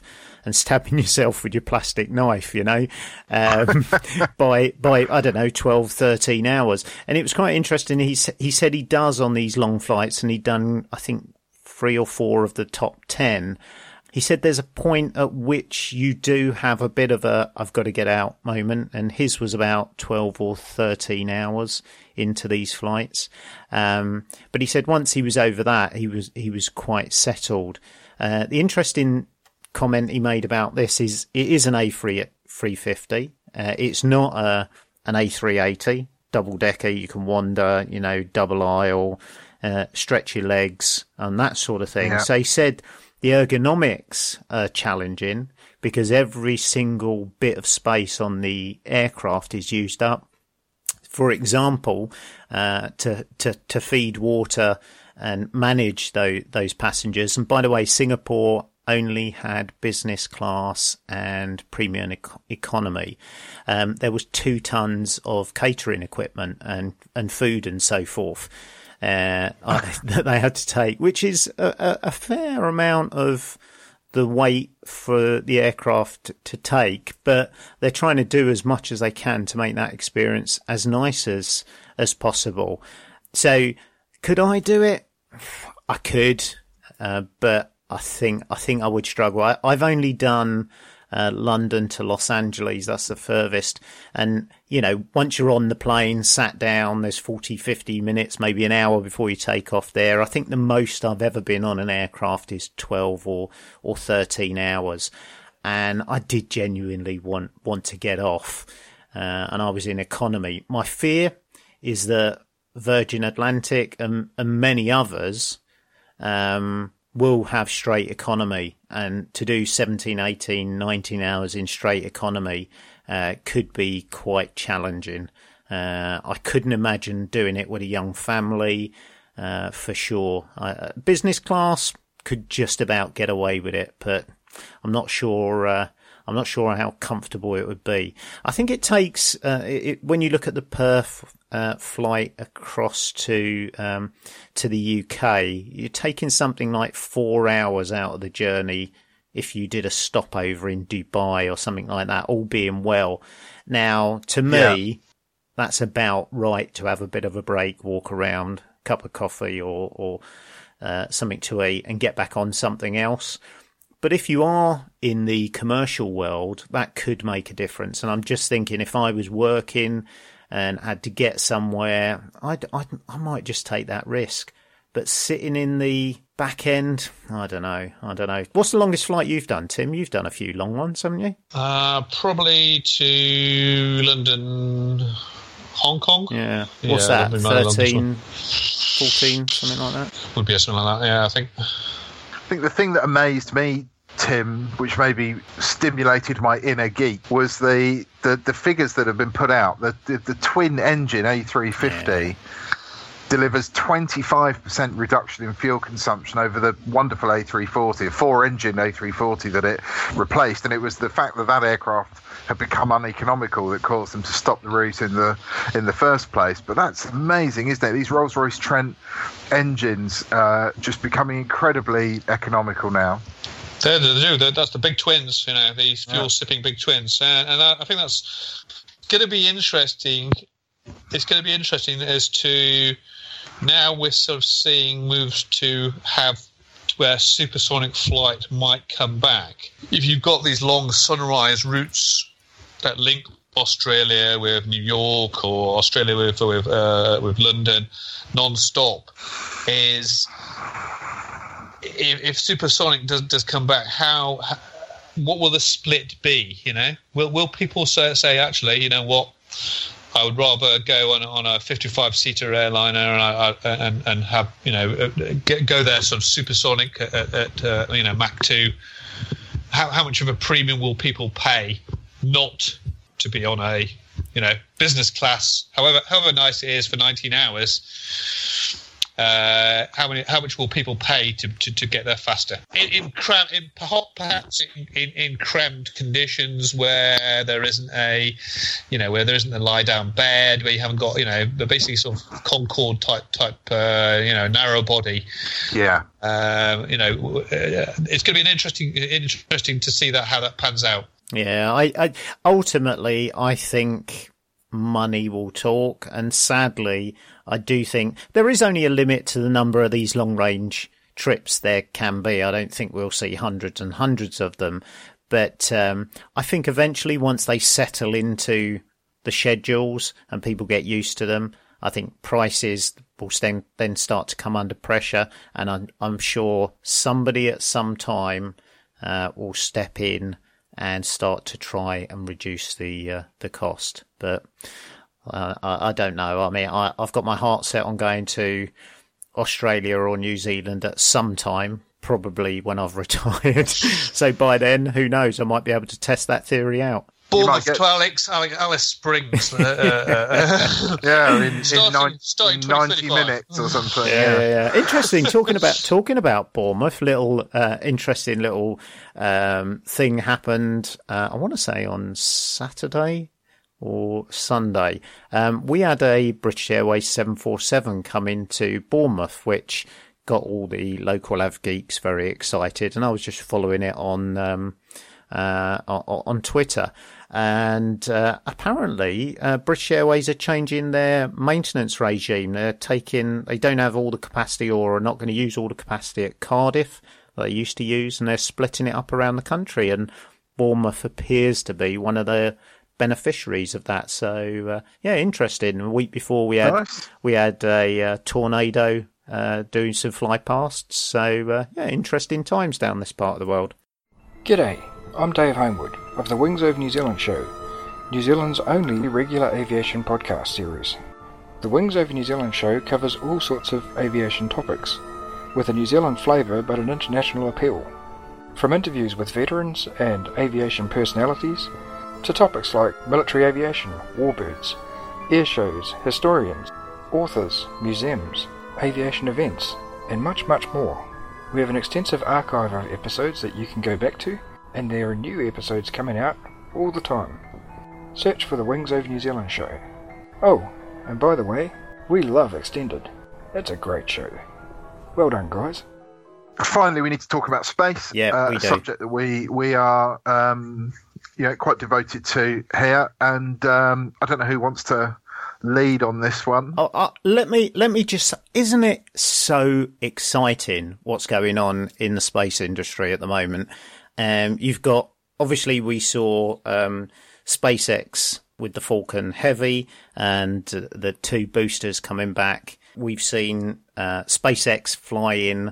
and stabbing yourself with your plastic knife, you know, um, by, by, I don't know, twelve, thirteen hours. And it was quite interesting. He, he said he does on these long flights, and he'd done, I think, three or four of the top ten. He said there's a point at which you do have a bit of a I've got to get out moment, and his was about twelve or thirteen hours into these flights. Um, but he said once he was over that, he was he was quite settled. Uh, the interesting comment he made about this is it is an A three fifty. Uh, it's not a an A three eighty double decker. You can wander, you know, double aisle, uh, stretch your legs and that sort of thing. Yeah. So he said the ergonomics are challenging because every single bit of space on the aircraft is used up. For example, uh, to, to, to feed water and manage those, those passengers. And by the way, Singapore only had business class and premium ec- economy. Um, there was two tons of catering equipment and, and food and so forth. Uh, I, that they had to take, which is a, a, a fair amount of the weight for the aircraft to take, but they're trying to do as much as they can to make that experience as nice as, as possible. So could I do it? I could, uh, but I think, I think I would struggle. I, I've only done Uh, London to Los Angeles, that's the furthest. And, you know, once you're on the plane, sat down, there's forty, fifty minutes, maybe an hour before you take off there. I think the most I've ever been on an aircraft is twelve or, or thirteen hours. And I did genuinely want, want to get off. Uh, and I was in economy. My fear is that Virgin Atlantic and, and many others, um, will have straight economy, and to do seventeen, eighteen, nineteen hours in straight economy uh, could be quite challenging. Uh, I couldn't imagine doing it with a young family, uh, for sure. Uh, business class could just about get away with it, but I'm not sure. Uh, I'm not sure how comfortable it would be. I think it takes uh, it, when you look at the Perth uh, flight across to um, to the U K, you're taking something like four hours out of the journey if you did a stopover in Dubai or something like that, all being well. Now, to me, yeah. that's about right to have a bit of a break, walk around, cup of coffee or, or uh, something to eat and get back on something else. But if you are in the commercial world, that could make a difference. And I'm just thinking if I was working and had to get somewhere, I'd, I'd, I might just take that risk. But sitting in the back end, I don't know. I don't know. What's the longest flight you've done, Tim? You've done a few long ones, haven't you? Uh, probably to London, Hong Kong. Yeah. What's yeah, that? thirteen, fourteen, something like that? Would be something like that, yeah, I think. I think the thing that amazed me, Tim, which maybe stimulated my inner geek, was the, the, the figures that have been put out. The the, the twin engine A three fifty yeah. delivers twenty-five percent reduction in fuel consumption over the wonderful A three forty, a four-engine A three forty that it replaced. And it was the fact that that aircraft had become uneconomical that caused them to stop the route in the in the first place. But that's amazing, isn't it? These Rolls-Royce Trent engines uh, just becoming incredibly economical now. They do. That's the big twins, you know, these fuel-sipping big twins. And, and I think that's going to be interesting. It's going to be interesting as to now we're sort of seeing moves to have where supersonic flight might come back. If you've got these long sunrise routes that link Australia with New York or Australia with with, uh, with London non-stop, is if, if supersonic does does come back, how, how what will the split be? You know, will will people say say actually, you know what, I would rather go on on a fifty-five seater airliner and I, I, and and have, you know, get, go there sort of supersonic at, at uh, you know Mach two. How how much of a premium will people pay not to be on a, you know, business class, however however nice it is for nineteen hours, Uh, how many? How much will people pay to, to, to get there faster? In, in, cram, in perhaps in, in, in crammed conditions where there isn't a, you know, where there isn't a lie down bed, where you haven't got, you know, basically sort of Concorde type type, uh, you know, narrow body. Yeah. Um, you know, it's going to be an interesting interesting to see that how that pans out. Yeah, I, I ultimately I think money will talk, and sadly, I do think there is only a limit to the number of these long-range trips there can be. I don't think we'll see hundreds and hundreds of them, but um, I think eventually once they settle into the schedules and people get used to them, I think prices will then, then start to come under pressure, and I'm, I'm sure somebody at some time uh, will step in and start to try and reduce the uh, the cost. But uh, I, I don't know. I mean, I, I've got my heart set on going to Australia or New Zealand at some time, probably when I've retired. So by then, who knows? I might be able to test that theory out. Bournemouth get... to Alex, Alex, Alice Springs. Uh, uh, yeah, in, starting, in, nine, starting in ninety minutes or something. Yeah, yeah, yeah, yeah. Interesting. Talking about talking about Bournemouth, little uh, interesting little um, thing happened. Uh, I want to say on Saturday or Sunday. Um, we had a British Airways seven forty-seven come into Bournemouth, which got all the local Av geeks very excited, and I was just following it on um, uh, on Twitter. And uh, apparently, uh, British Airways are changing their maintenance regime. They're taking, they don't have all the capacity, or are not going to use all the capacity at Cardiff that they used to use, and they're splitting it up around the country. And Bournemouth appears to be one of the beneficiaries of that. So uh, yeah, interesting. A week before we had nice. we had a uh, tornado uh, doing some fly pasts. So uh, yeah, interesting times down this part of the world. G'day. I'm Dave Homewood of the Wings Over New Zealand show, New Zealand's only regular aviation podcast series. The Wings Over New Zealand show covers all sorts of aviation topics, with a New Zealand flavour but an international appeal. From interviews with veterans and aviation personalities, to topics like military aviation, warbirds, air shows, historians, authors, museums, aviation events, and much, much more. We have an extensive archive of episodes that you can go back to, and there are new episodes coming out all the time. Search for the Wings Over New Zealand show. Oh, and by the way, we love Extended. It's a great show. Well done, guys. Finally, we need to talk about space. Yeah, uh, we a do. subject that we we are um, you know, quite devoted to here, and um, I don't know who wants to lead on this one. Oh, uh, let me let me just. Isn't it so exciting what's going on in the space industry at the moment? Um, you've got, obviously we saw um, SpaceX with the Falcon Heavy and uh, the two boosters coming back. We've seen uh, SpaceX fly in.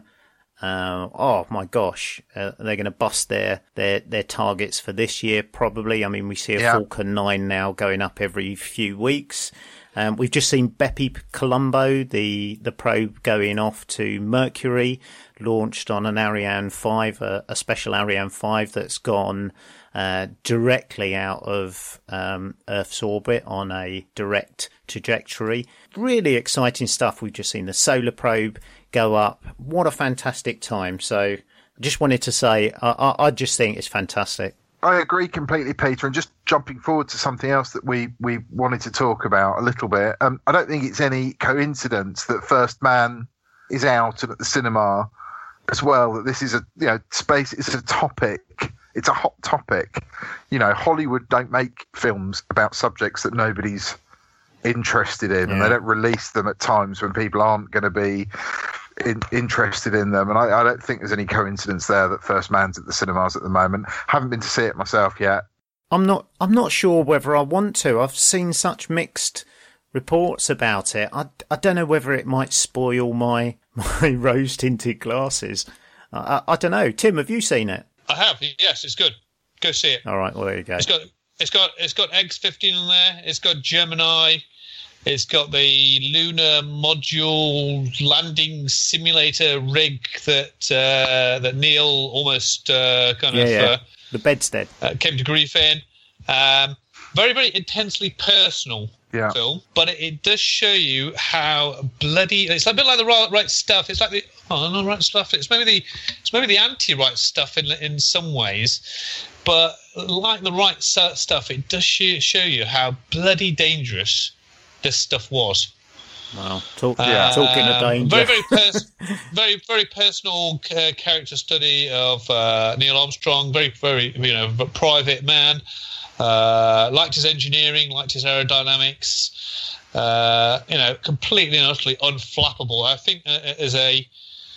Uh, oh my gosh, uh, they're going to bust their, their, their targets for this year probably. I mean, we see a yeah. Falcon nine now going up every few weeks. Um, we've just seen Bepi Colombo, the, the probe going off to Mercury, launched on an Ariane five, a, a special Ariane five that's gone uh, directly out of um, Earth's orbit on a direct trajectory. Really exciting stuff. We've just seen the solar probe go up. What a fantastic time. So I just wanted to say, I, I, I just think it's fantastic. I agree completely, Peter. And just jumping forward to something else that we, we wanted to talk about a little bit. Um, I don't think it's any coincidence that First Man is out and at the cinema as well. That this is a, you know, space is a topic. It's a hot topic. You know, Hollywood don't make films about subjects that nobody's interested in, yeah. and they don't release them at times when people aren't going to be In, interested in them, and I, I don't think there's any coincidence there that First Man's at the cinemas at the moment. Haven't been to see it myself yet. I'm not. I'm not sure whether I want to. I've seen such mixed reports about it. I, I don't know whether it might spoil my my rose tinted glasses. I, I, I don't know. Tim, have you seen it? I have. Yes, it's good. Go see it. All right. Well, there you go. It's got it's got it's got X fifteen on there. It's got Gemini. It's got the lunar module landing simulator rig that uh, that Neil almost uh, kind yeah, of yeah. Uh, the bedstead uh, came to grief in. Um, very, very intensely personal yeah. film, but it, it does show you how bloody. It's a bit like the right, right stuff. It's like the oh, no right stuff. It's maybe the it's maybe the anti-right stuff in in some ways, but like the right stuff, it does show, show you how bloody dangerous this stuff was. Wow, Talk, yeah. um, talking of danger. Very, very, pers- very, very personal uh, character study of uh, Neil Armstrong. Very, very, you know, private man. Uh, liked his engineering, liked his aerodynamics. Uh, you know, completely and utterly unflappable. I think uh, as a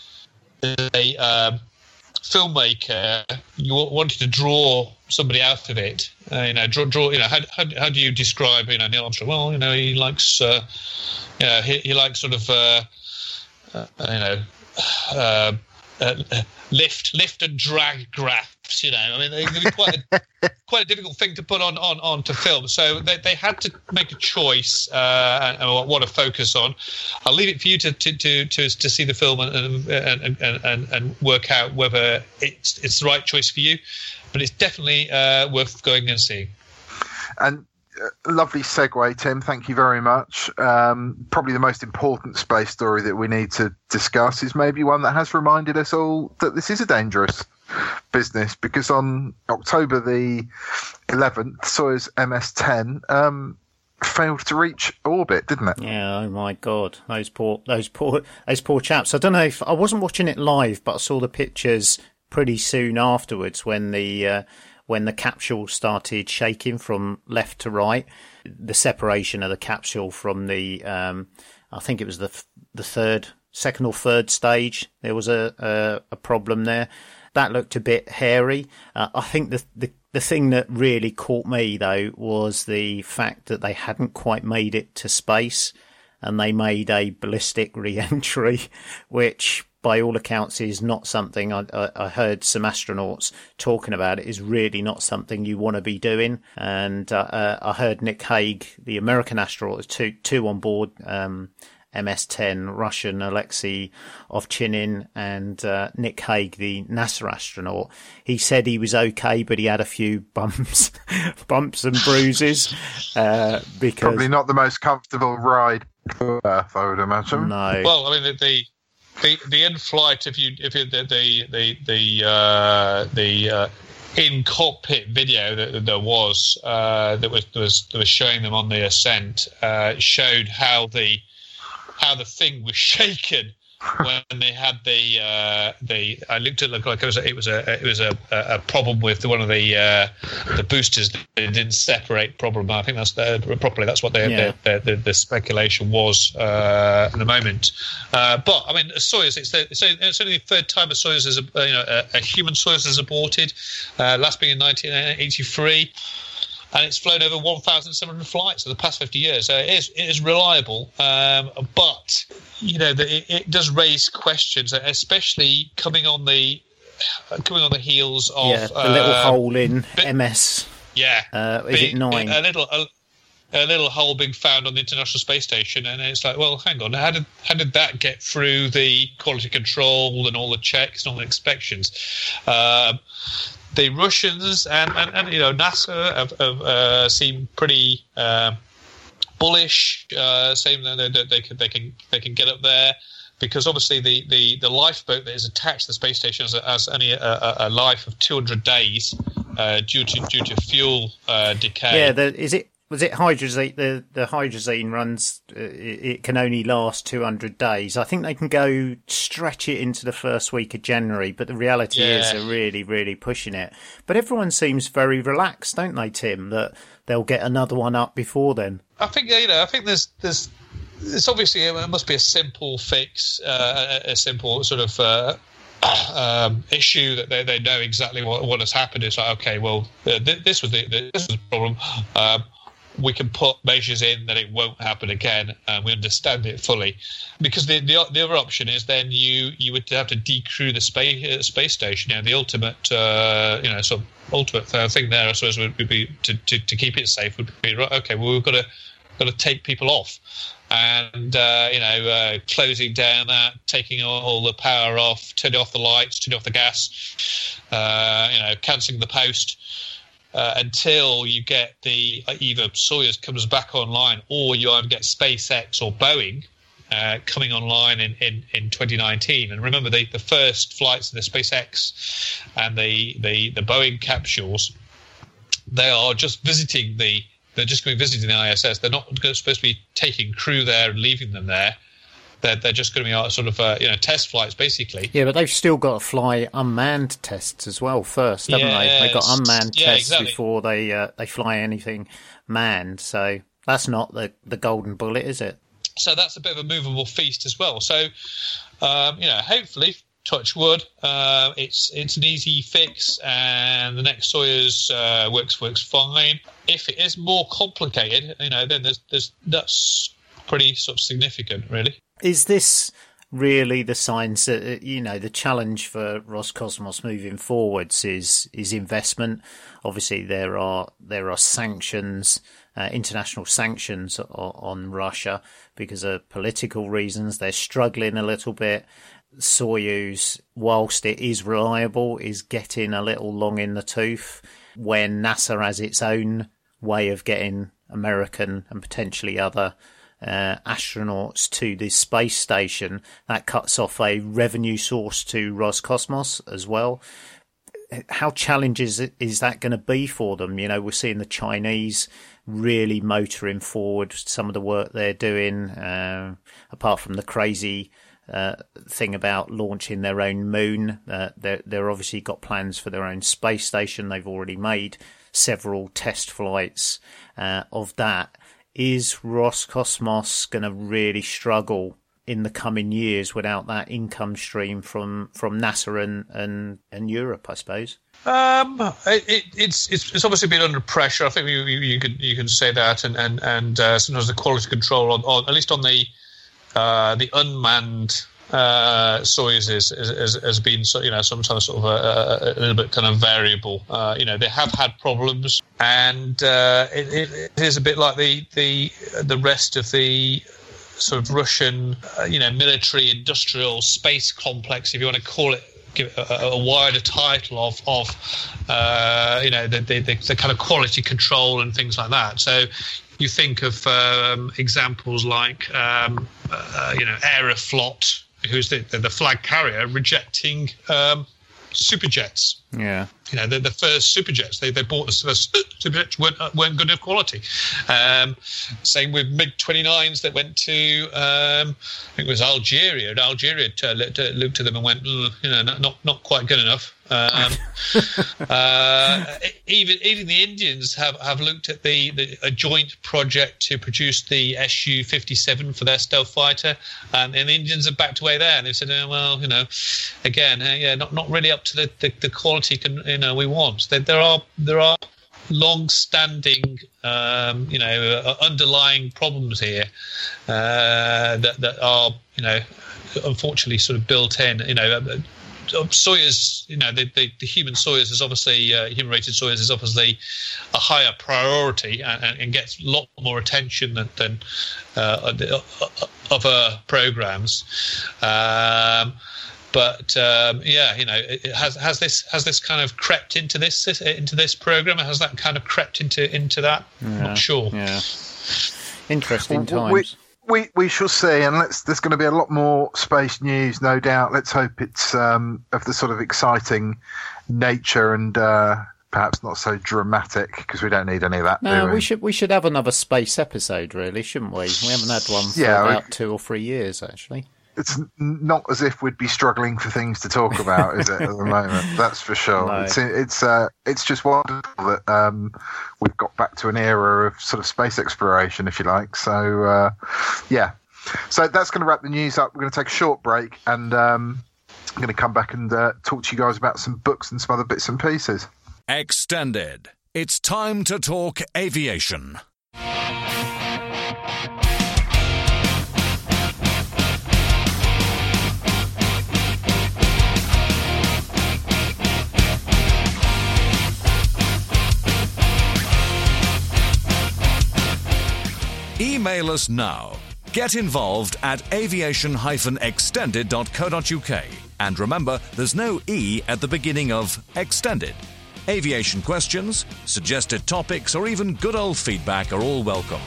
as a um, filmmaker, you wanted to draw somebody out of it. Uh, you know, draw, draw. You know, how, how how do you describe you know Neil Armstrong? Well, you know, he likes. Uh, You know, he, he likes sort of, uh, uh, you know, uh, uh, lift, lift and drag graphs. You know, I mean, it can be quite a, quite a difficult thing to put on on, on to film. So they, they had to make a choice uh, and, and what to focus on. I'll leave it for you to to to to, to see the film and and, and and and work out whether it's it's the right choice for you. But it's definitely uh, worth going and seeing. And. Uh, lovely segue, Tim. Thank you very much. Um, probably the most important space story that we need to discuss is maybe one that has reminded us all that this is a dangerous business, because on October the eleventh, Soyuz M S ten um, failed to reach orbit, didn't it? Yeah. Oh my God, those poor, those poor, those poor chaps. I don't know if I wasn't watching it live, but I saw the pictures pretty soon afterwards when the. Uh, when the capsule started shaking from left to right, the separation of the capsule from the, um, I think it was the the third, second or third stage, there was a a, a problem there. That looked a bit hairy. Uh, I think the, the the thing that really caught me, though, was the fact that they hadn't quite made it to space, and they made a ballistic re-entry, which by all accounts is not something I, I, I heard some astronauts talking about. It is really not something you want to be doing. And uh, uh, I heard Nick Hague, the American astronaut, two two on board um, M S ten, Russian Alexei Ovchinin, and uh, Nick Hague, the NASA astronaut. He said he was okay, but he had a few bumps, bumps and bruises. Uh, because probably not the most comfortable ride to Earth, I would imagine. No. Well, I mean the. the... The the in flight, if you if you, the the the the uh, the uh, in cockpit video that, that there was uh, that was that was that was showing them on the ascent uh, showed how the how the thing was shaken when they had the uh, the I looked at it like it was a, it was a it was a, a problem with one of the uh, the boosters that didn't separate problem. I think that's the, properly that's what the yeah. the, the, the speculation was uh, at the moment. Uh, but I mean, Soyuz it's, the, it's it's only the third time a Soyuz is a you know a, a human Soyuz is aborted. Uh, last being in nineteen eighty-three. And it's flown over one thousand seven hundred flights in the past fifty years. So it is, it is reliable. Um, but, you know, the, it, it does raise questions, especially coming on the coming on the heels of... Yeah, the little uh, hole in but, M S. Yeah. Uh, is being, it nine? A little... A, a little hole being found on the International Space Station, and it's like, well, hang on, how did how did that get through the quality control and all the checks and all the inspections? Um, the Russians and, and, and you know NASA have, have uh, seemed pretty uh, bullish, uh, saying that they, they can they can they can get up there. Because obviously the, the, the lifeboat that is attached to the space station has, has only a, a, a life of two hundred days uh, due to due to fuel uh, decay. Yeah, the, is it was it hydrazine? The the hydrazine runs. Uh, it, it can only last two hundred days. I think they can go stretch it into the first week of January, but the reality yeah. is they're really really pushing it. But everyone seems very relaxed, don't they, Tim? That they'll get another one up before then. I think you know. I think there's there's. It's obviously it must be a simple fix, uh, a, a simple sort of uh, um, issue that they, they know exactly what, what has happened. It's like, okay, well, uh, th- this was the this was the problem. Um, we can put measures in that it won't happen again, and we understand it fully. Because the the, the other option is then you, you would have to decrew the space uh, space station. You know, the ultimate uh, you know sort of ultimate thing there, I suppose, would be to, to, to keep it safe. Would be right. Okay, well, we've got to got to take people off. And, uh, you know, uh, closing down that, taking all, all the power off, turning off the lights, turning off the gas, uh, you know, cancelling the post. uh, until you get the uh, either Soyuz comes back online, or you either get SpaceX or Boeing uh, coming online in, in, in twenty nineteen. And remember, the, the first flights of the SpaceX and the, the, the Boeing capsules, they are just visiting the they're just going to be visiting the I S S. They're not supposed to be taking crew there and leaving them there. They're, they're just going to be sort of uh, you know test flights, basically. Yeah, but they've still got to fly unmanned tests as well first, haven't yes. they? They've got unmanned yeah, tests exactly. before they uh, they fly anything manned. So that's not the, the golden bullet, is it? So that's a bit of a movable feast as well. So, um, you know, hopefully, touch wood, uh, it's it's an easy fix, and the next Soyuz uh, works works fine. If it is more complicated, you know, then there's there's that's pretty sort of significant, really. Is this really the signs that, you know, the challenge for Roscosmos moving forwards is is investment? Obviously, there are there are sanctions, uh, international sanctions on, on Russia because of political reasons. They're struggling a little bit. Soyuz, whilst it is reliable, is getting a little long in the tooth. When NASA has its own way of getting American and potentially other uh, astronauts to this space station, that cuts off a revenue source to Roscosmos as well. How challenging is that going to be for them? You know, we're seeing the Chinese really motoring forward some of the work they're doing, uh, apart from the crazy uh, thing about launching their own moon. Uh, they're, they're obviously got plans for their own space station. They've already made several test flights uh, of that. Is Roscosmos going to really struggle in the coming years without that income stream from, from NASA and, and, and Europe, I suppose? Um, it, it, it's it's it's obviously been under pressure. I think you you, you could you can say that, and and and uh, sometimes the quality control on, on at least on the uh, the unmanned uh, Soyuz is, is, is, has been, so, you know, sometimes sort of a, a little bit kind of variable. Uh, you know, they have had problems, and uh, it, it is a bit like the the the rest of the sort of Russian, uh, you know, military industrial space complex, if you want to call it, give it a, a wider title of of uh, you know the, the the kind of quality control and things like that. So you think of um, examples like um, uh, you know Aeroflot, who's the, the the flag carrier, rejecting um, superjets. Yeah, you know the the first superjets they they bought the first superjets weren't weren't good enough quality. Um, same with MiG twenty-nines that went to um, I think it was Algeria. And Algeria t- t- looked at them and went, you know, not not, not quite good enough. Um, uh, even even the Indians have, have looked at the, the a joint project to produce the S U fifty-seven for their stealth fighter, and, and the Indians have backed away there, and they've said, oh, well, you know, again, uh, yeah, not not really up to the, the, the quality can, you know we want. There, there are there are long-standing, um, you know, uh, underlying problems here uh, that that are, you know, unfortunately sort of built in, you know. Uh, Soyuz, you know, the, the, the human Soyuz is obviously, uh, human-rated Soyuz is obviously a higher priority and, and gets a lot more attention than, than uh, other programs. Um, but um, yeah, you know, it has has this has this kind of crept into this into this program? Has that kind of crept into into that? Yeah, I'm not sure. Yeah, interesting times. We, We we shall see, and let's, there's going to be a lot more space news, no doubt. Let's hope it's um, of the sort of exciting nature and uh, perhaps not so dramatic, because we don't need any of that. No, do we? we should we should have another space episode, really, shouldn't we? We haven't had one for Yeah, about we- two or three years, actually. It's n- not as if we'd be struggling for things to talk about, is it, at the moment? That's for sure. No. It's it's uh, it's just wonderful that um, we've got back to an era of sort of space exploration, if you like. So, uh, yeah. So that's going to wrap the news up. We're going to take a short break, and um, I'm going to come back and uh, talk to you guys about some books and some other bits and pieces. Extended. It's time to talk aviation. Email us now. Get involved at aviation dash extended dot co dot uk. And remember, there's no E at the beginning of extended. Aviation questions, suggested topics, or even good old feedback are all welcome.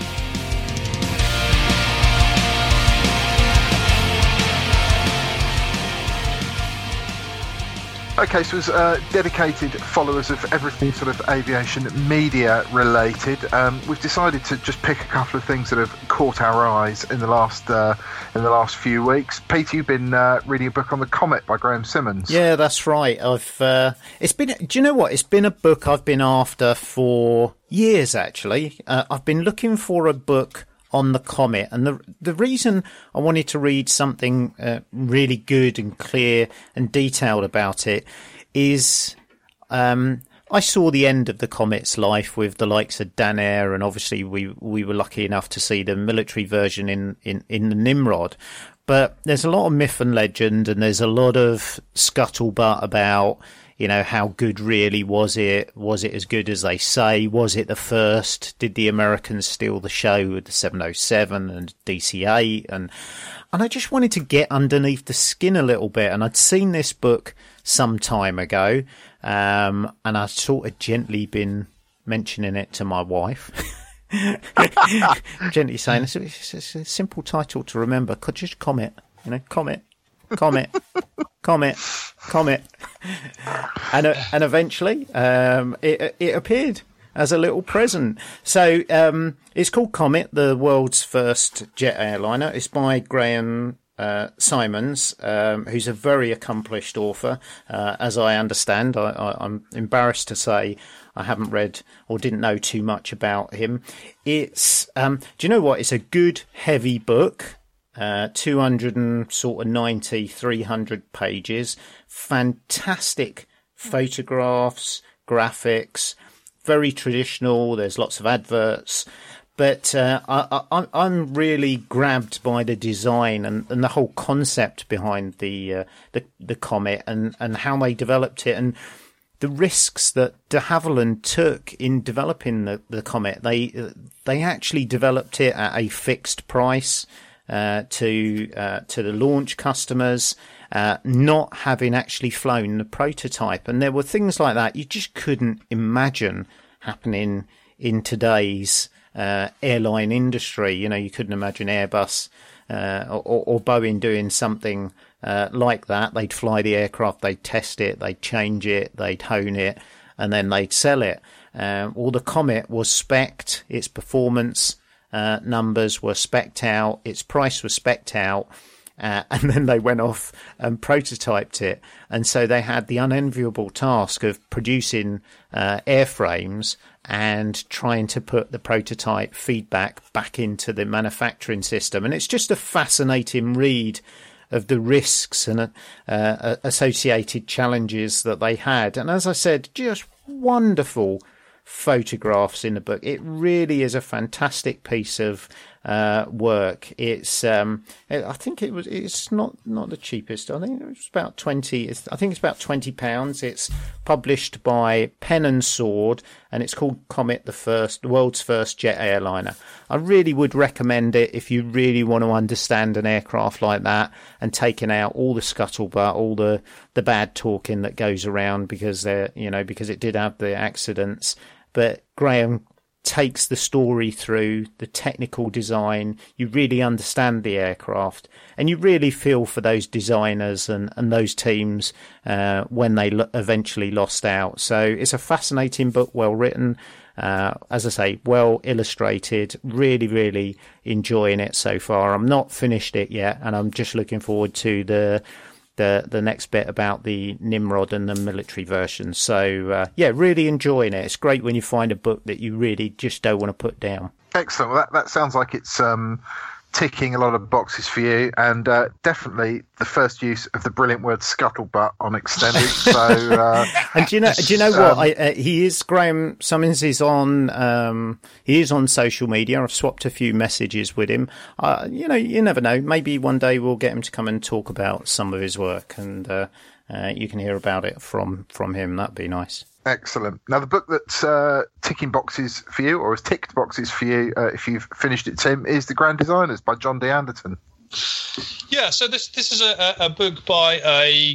Okay, so as uh, dedicated followers of everything sort of aviation media related, um, we've decided to just pick a couple of things that have caught our eyes in the last uh, in the last few weeks. Peter, you've been uh, reading a book on the Comet by Graham Simmons. Yeah, that's right. I've uh, it's been. Do you know what? It's been a book I've been after for years. Actually, uh, I've been looking for a book on the Comet, and the the reason I wanted to read something uh, really good and clear and detailed about it is um, I saw the end of the Comet's life with the likes of Dan Air, and obviously we we were lucky enough to see the military version in, in, in the Nimrod. But there's a lot of myth and legend, and there's a lot of scuttlebutt about, you know, how good really was it? Was it as good as they say? Was it the first? Did the Americans steal the show with the seven oh seven and D C eight? And and I just wanted to get underneath the skin a little bit. And I'd seen this book some time ago, um, and I'd sort of gently been mentioning it to my wife. Gently saying, it's, it's a simple title to remember. Could just Comet, you know, Comet. Comet, Comet, Comet, and uh, and eventually um, it it appeared as a little present. So um, it's called Comet, the world's first jet airliner. It's by Graham uh, Simons, um, who's a very accomplished author, uh, as I understand. I, I, I'm embarrassed to say I haven't read or didn't know too much about him. It's um, do you know what? It's a good, heavy book. Uh, two hundred and sort of ninety, three hundred pages, fantastic photographs, graphics, very traditional. There's lots of adverts, but uh, I, I, I'm really grabbed by the design and, and the whole concept behind the, uh, the the Comet and, and how they developed it and the risks that de Havilland took in developing the, the Comet. They they actually developed it at a fixed price. Uh, to uh, to the launch customers, uh, not having actually flown the prototype. And there were things like that you just couldn't imagine happening in today's uh, airline industry. You know, you couldn't imagine Airbus uh, or, or Boeing doing something uh, like that. They'd fly the aircraft, they'd test it, they'd change it, they'd hone it, and then they'd sell it. Um, or the Comet was spec'd, its performance Uh, numbers were spec'd out, its price was spec'd out, uh, and then they went off and prototyped it. And so they had the unenviable task of producing uh, airframes and trying to put the prototype feedback back into the manufacturing system. And it's just a fascinating read of the risks and uh, associated challenges that they had. And as I said, just wonderful photographs in the book. It really is a fantastic piece of uh, work. It's um, I think it was. It's not not the cheapest. I think it was about twenty. It's, I think it's about twenty pounds. It's published by Pen and Sword, and it's called Comet, the first, the world's first jet airliner. I really would recommend it if you really want to understand an aircraft like that and taking out all the scuttlebutt, all the the bad talking that goes around because they're you know because it did have the accidents. But Graham takes the story through the technical design. You really understand the aircraft, and you really feel for those designers and, and those teams uh, when they lo- eventually lost out. So it's a fascinating book, well written, uh, as I say, well illustrated. Really, really enjoying it so far. I'm not finished it yet, and I'm just looking forward to the the the next bit about the Nimrod and the military version. So uh, yeah, really enjoying it. It's great when you find a book that you really just don't want to put down. Excellent. Well, that, that sounds like it's um, ticking a lot of boxes for you, and uh, definitely the first use of the brilliant word scuttlebutt on Extended. So, uh, and do you know? Do you know what? Um, I, uh, he is Graham Simmons. Is on. Um, he is on social media. I've swapped a few messages with him. Uh, you know, you never know. Maybe one day we'll get him to come and talk about some of his work, and uh, uh, you can hear about it from from him. That'd be nice. Excellent. Now, the book that's uh, ticking boxes for you, or has ticked boxes for you, uh, if you've finished it, Tim, is The Grand Designers by John D. Anderton. Yeah, so this this is a, a book by a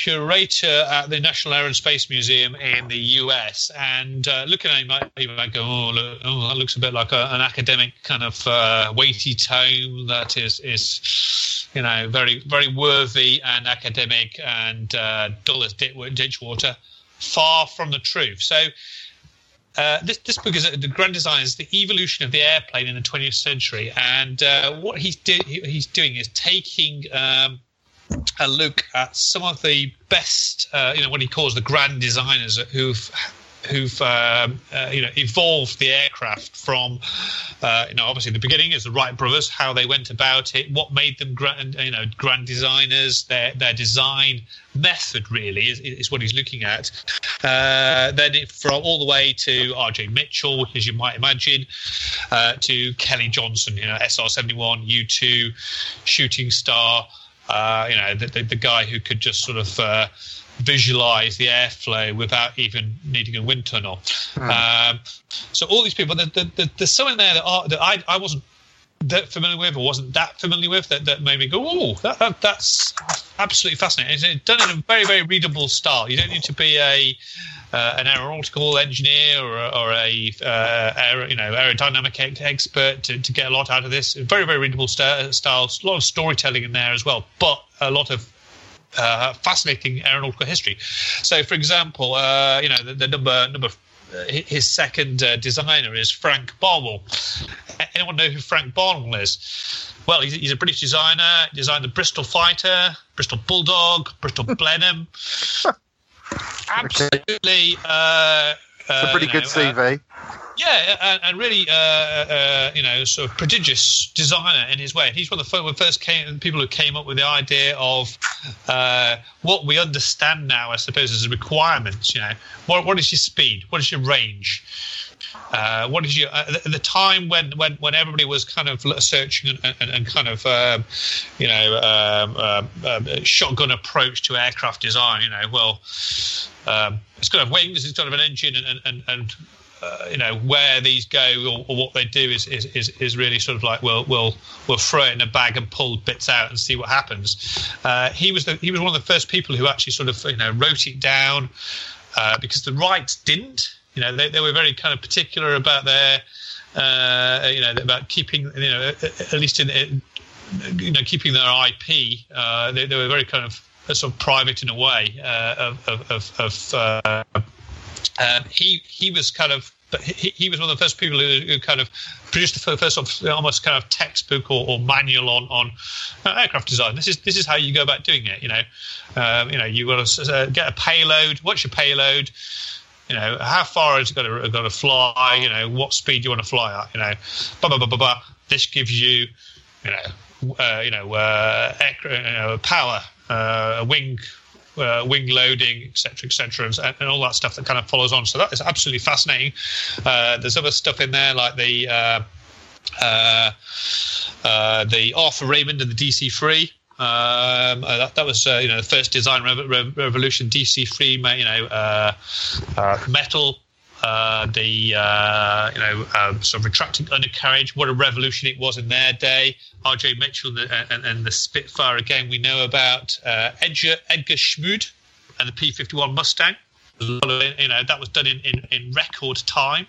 curator at the National Air and Space Museum in the U S, and uh, looking at him, might, you might go, oh, look, oh, that looks a bit like a, an academic kind of uh, weighty tome that is, is, you know, very, very worthy and academic and uh, dull as ditch water. Far from the truth. So uh, this this book is the grand design is the evolution of the airplane in the twentieth century, and uh, what he's do, he's doing is taking um, a look at some of the best, uh, you know, what he calls the grand designers who've who've um, uh, you know evolved the aircraft from uh, you know obviously the beginning is the Wright brothers, how they went about it, what made them grand you know grand designers, their their design method really is, is what he's looking at. Uh, then it, from all the way to R J Mitchell, as you might imagine, uh, to Kelly Johnson, you know S R seventy-one, U two, Shooting Star, uh, you know the, the the guy who could just sort of uh, visualize the airflow without even needing a wind tunnel. Mm. Um, so all these people, the, the, the, there's some in there that, are, that I, I wasn't that familiar with or wasn't that familiar with that, that made me go, oh, that, that, that's absolutely fascinating. It's done in a very, very readable style. You don't need to be a uh, an aeronautical engineer or, or a uh, aer, you know aerodynamic expert to, to get a lot out of this. Very, very readable st- style. A lot of storytelling in there as well, but a lot of Uh, fascinating aeronautical history. So, for example, uh, you know the, the number number uh, his second uh, designer is Frank Barnwell. Anyone know who Frank Barnwell is? Well, he's, he's a British designer. Designed the Bristol Fighter, Bristol Bulldog, Bristol Blenheim. Absolutely, uh, it's a pretty uh, good know, C V. Uh, Yeah, and, and really, uh, uh, you know, sort of prodigious designer in his way. He's one of the first came, people who came up with the idea of uh, what we understand now, I suppose, as requirements. You know, what what is your speed? What is your range? Uh, what is your uh, the time when, when, when everybody was kind of searching and, and, and kind of um, you know um, um, um, shotgun approach to aircraft design. You know, well, um, it's got to have wings, it's got to have an engine, and and, and Uh, you know where these go or, or what they do is, is is is really sort of like we'll we'll we'll throw it in a bag and pull bits out and see what happens. Uh, he was the he was one of the first people who actually sort of you know wrote it down uh, because the Wrights didn't. You know they, they were very kind of particular about their uh, you know about keeping you know at least in you know keeping their I P. Uh, they, they were very kind of sort of private in a way uh, of of of. of uh, Um, he he was kind of, but he, he was one of the first people who, who kind of produced the first of almost kind of textbook or, or manual on on aircraft design. This is this is how you go about doing it. You know, um, you know, you got to uh, get a payload. What's your payload? You know, how far is it got to got to fly? You know, what speed do you want to fly at? You know, blah blah blah blah blah. This gives you, you know, uh, you know, uh, air, you know, power, uh, a wing. Uh, wing loading, et cetera, et cetera, and, and all that stuff that kind of follows on. So that is absolutely fascinating. Uh, there's other stuff in there like the uh, uh, uh, the Arthur Raymond and the D C three. Um, uh, that, that was uh, you know the first design re- re- revolution. D C three, you know, uh, uh, metal. Uh, the uh, you know uh, sort of retracting undercarriage. What a revolution it was in their day. R J Mitchell and the, and, and the Spitfire again we know about. Uh, Edgar Edgar Schmood and the P fifty-one Mustang. You know that was done in, in, in record time.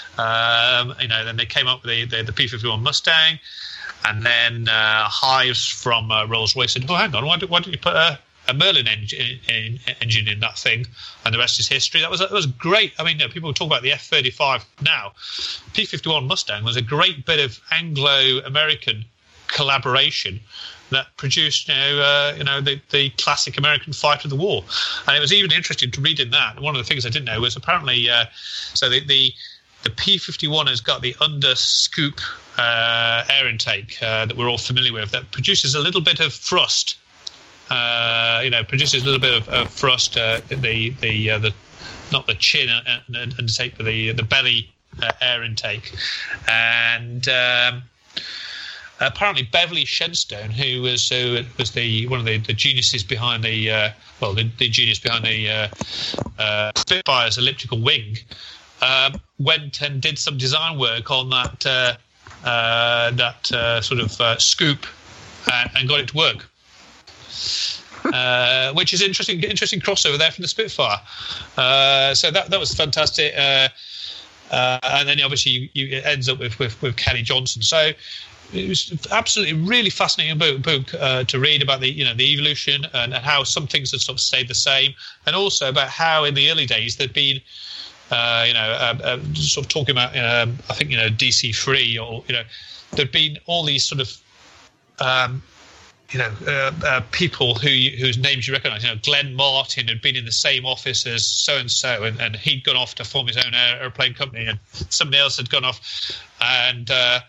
Um, you know then they came up with the the, the P fifty-one Mustang, and then uh, Hives from uh, Rolls-Royce said, "Oh, hang on, why, do, why don't you put a a Merlin engine in, engine in that thing," and the rest is history. That was that was great. I mean, you know, people talk about the F thirty-five now. P fifty-one Mustang was a great bit of Anglo-American collaboration that produced, you know, uh, you know, the, the classic American fighter of the war. And it was even interesting to read in that. One of the things I didn't know was apparently, uh, so the, the the P fifty-one has got the under scoop uh, air intake uh, that we're all familiar with that produces a little bit of thrust. Uh, you know, produces a little bit of, of thrust. Uh, the the uh, the not the chin and, and, and intake, but the the belly uh, air intake. And um, apparently, Beverly Shenstone, who was who was the one of the, the geniuses behind the uh, well, the, the genius behind the uh, uh, Spitfire's elliptical wing, um, went and did some design work on that uh, uh, that uh, sort of uh, scoop and, and got it to work. uh, which is interesting. Interesting crossover there from the Spitfire. Uh, so that that was fantastic. Uh, uh, and then obviously you, you, it ends up with, with with Kelly Johnson. So it was absolutely really fascinating book, book uh, to read about the you know the evolution and, and how some things had sort of stayed the same, and also about how in the early days there'd been. Uh, you know, uh, uh, sort of talking about, um, I think, you know, D C three, or, you know, there'd been all these sort of, um, you know, uh, uh, people who you, whose names you recognise. You know, Glenn Martin had been in the same office as so-and-so, and, and he'd gone off to form his own air, airplane company, and somebody else had gone off, and, uh,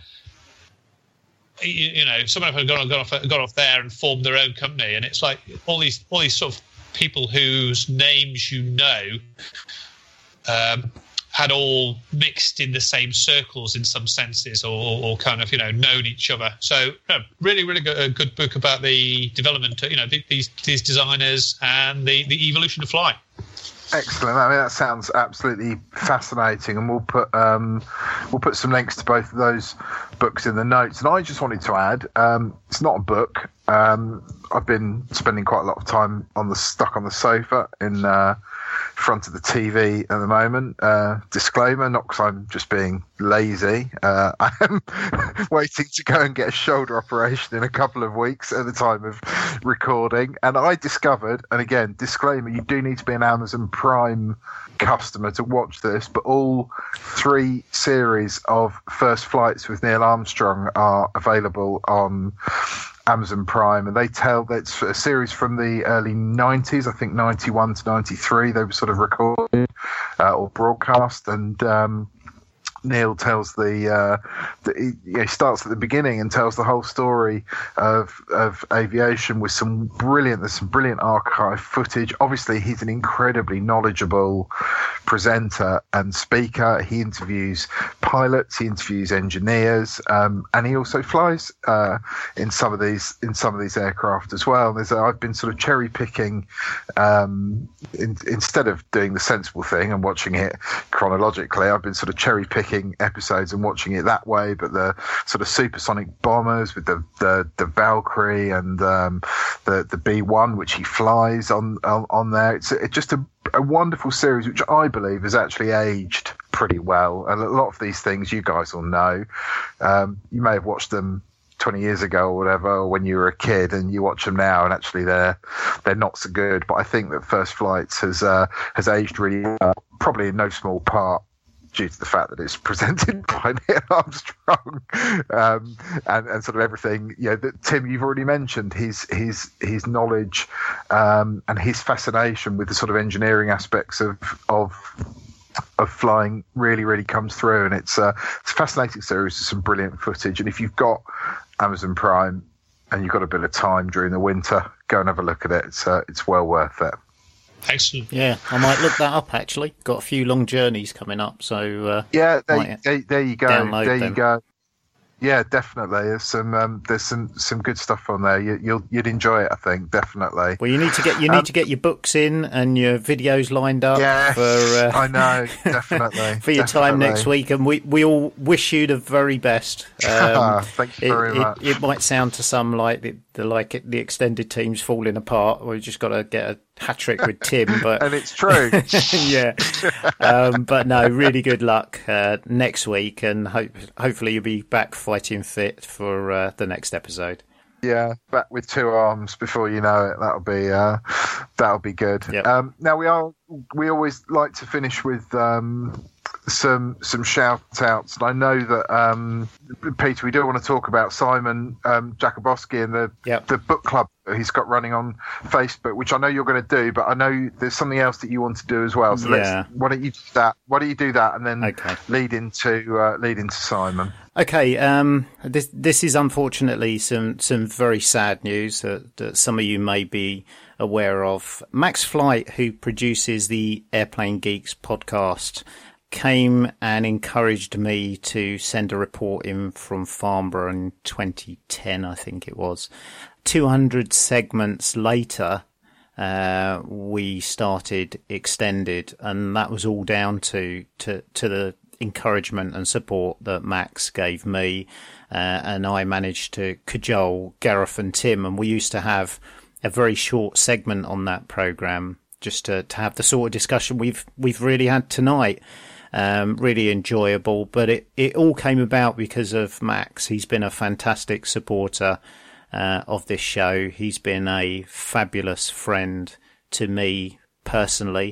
you, you know, someone had gone, gone, off, gone off there and formed their own company. And it's like all these, all these sort of people whose names you know, Um, had all mixed in the same circles in some senses, or, or kind of, you know, known each other. So, you know, really, really good, a good book about the development, you know, these these designers and the, the evolution of flying. Excellent. I mean, that sounds absolutely fascinating, and we'll put um, we'll put some links to both of those books in the notes. And I just wanted to add, um, it's not a book. Um, I've been spending quite a lot of time on the stuck on the sofa in uh, front of the T V at the moment. Uh, disclaimer, not because I'm just being lazy. Uh, I am waiting to go and get a shoulder operation in a couple of weeks at the time of recording. And I discovered, and again, disclaimer, you do need to be an Amazon Prime customer to watch this, but all three series of First Flights with Neil Armstrong are available on Amazon Prime, and they tell that it's a series from the early nineties, I think ninety-one to ninety-three. They were sort of recorded uh, or broadcast, and um, Neil tells the, uh, the he, you know, he starts at the beginning and tells the whole story of of aviation with some brilliant there's some brilliant archive footage. Obviously, he's an incredibly knowledgeable presenter and speaker. He interviews pilots, he interviews engineers, um, and he also flies uh, in some of these in some of these aircraft as well. There's a, I've been sort of cherry picking um, in, instead of doing the sensible thing and watching it chronologically. I've been sort of cherry picking episodes and watching it that way. But the sort of supersonic bombers with the the, the Valkyrie and um, the the B one, which he flies on on, on there. It's, it's just a a wonderful series, which I believe has actually aged pretty well. And a lot of these things you guys will know. Um, you may have watched them twenty years ago or whatever, or when you were a kid, and you watch them now, and actually they're they're not so good. But I think that First Flights has uh, has aged really well, probably in no small part due to the fact that it's presented by Neil Armstrong, um, and, and sort of everything. You know, that Tim, you've already mentioned his his his knowledge um, and his fascination with the sort of engineering aspects of of of flying really really comes through, and it's uh, it's a fascinating series with some brilliant footage. And if you've got Amazon Prime and you've got a bit of time during the winter, go and have a look at it. It's uh, it's well worth it. Excellent. Yeah, I might look that up actually. Got a few long journeys coming up, so uh, yeah, there, there, there you go. There them. you go. Yeah, definitely. There's some um, there's some, some good stuff on there. You, you'll you'd enjoy it, I think, definitely. Well, you need to get you need um, to get your books in and your videos lined up. Yes, for uh, I know, definitely for your definitely. time next week, and we, we all wish you the very best. Um, Thank you it, very it, much. It might sound to some like the, the like it, the extended team's falling apart. We've just got to get a hat trick with Tim, but and it's true. yeah, um, but no, really good luck uh, next week, and hope hopefully you'll be back fighting fit for uh, the next episode. Yeah, back with two arms before you know it. That'll be uh, that'll be good. Yep. Um, now we are we always like to finish with um, some some shout outs, and I know that um, Peter, we do want to talk about Simon um, Jakubowski and the Yep. the book club that he's got running on Facebook, which I know you're going to do, but I know there's something else that you want to do as well. So Yeah. let's, why don't you do that? Why don't you do that and then Okay. lead into uh, lead into Simon? Okay, um, this this is unfortunately some, some very sad news that, that some of you may be aware of. Max Flight, who produces the Airplane Geeks podcast, came and encouraged me to send a report in from Farnborough in twenty ten, I think it was. two hundred segments later, uh, we started Extended, and that was all down to, to, to the encouragement and support that Max gave me, uh, and I managed to cajole Gareth and Tim, and we used to have a very short segment on that programme, just to, to have the sort of discussion we've we've really had tonight. Um, really enjoyable, but it, it all came about because of Max. He's been a fantastic supporter uh, of this show. He's been a fabulous friend to me personally,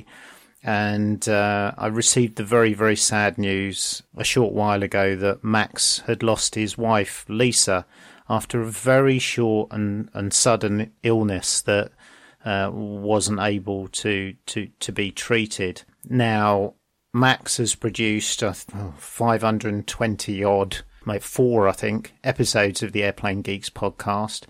and uh, I received the very, very sad news a short while ago that Max had lost his wife, Lisa, after a very short and, and sudden illness that uh, wasn't able to, to, to be treated. Now, Max has produced uh, five hundred twenty odd, maybe four, I think, episodes of the Airplane Geeks podcast.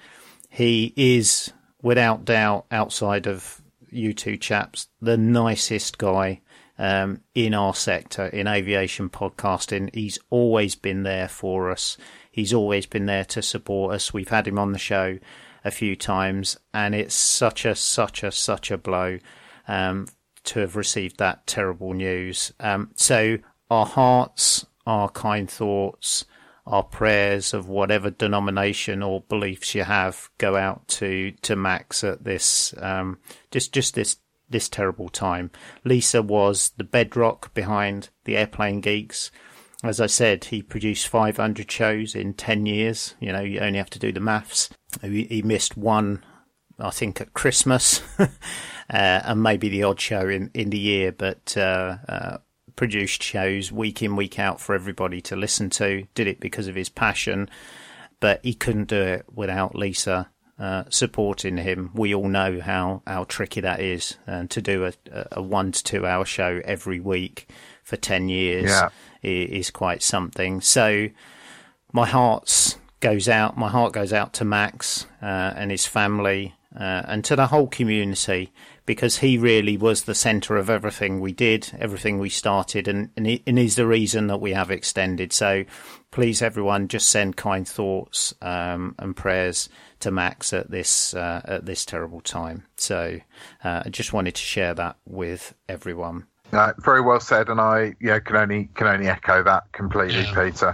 He is, without doubt, outside of you two chaps, the nicest guy um, in our sector, in aviation podcasting. He's always been there for us. He's always been there to support us. We've had him on the show a few times, and it's such a, such a, such a blow um, to have received that terrible news. Um, so our hearts, our kind thoughts, our prayers of whatever denomination or beliefs you have go out to, to Max at this, um, just, just this, this terrible time. Lisa was the bedrock behind the Airplane Geeks. As I said, he produced five hundred shows in ten years. You know, you only have to do the maths. He, he missed one, I think, at Christmas. Uh, and maybe the odd show in, in the year, but uh, uh, produced shows week in, week out for everybody to listen to. Did it because of his passion, but he couldn't do it without Lisa uh, supporting him. We all know how, how tricky that is, and to do a, a one to two hour show every week for ten years yeah. is quite something. So my hearts goes out, my heart goes out to Max uh, and his family uh, and to the whole community, because he really was the centre of everything we did, everything we started, and, and, he, and he's the reason that we have extended. So please, everyone, just send kind thoughts um, and prayers to Max at this uh, at this terrible time. So uh, I just wanted to share that with everyone. Uh, very well said, and I yeah can only can only echo that completely, yeah. Peter.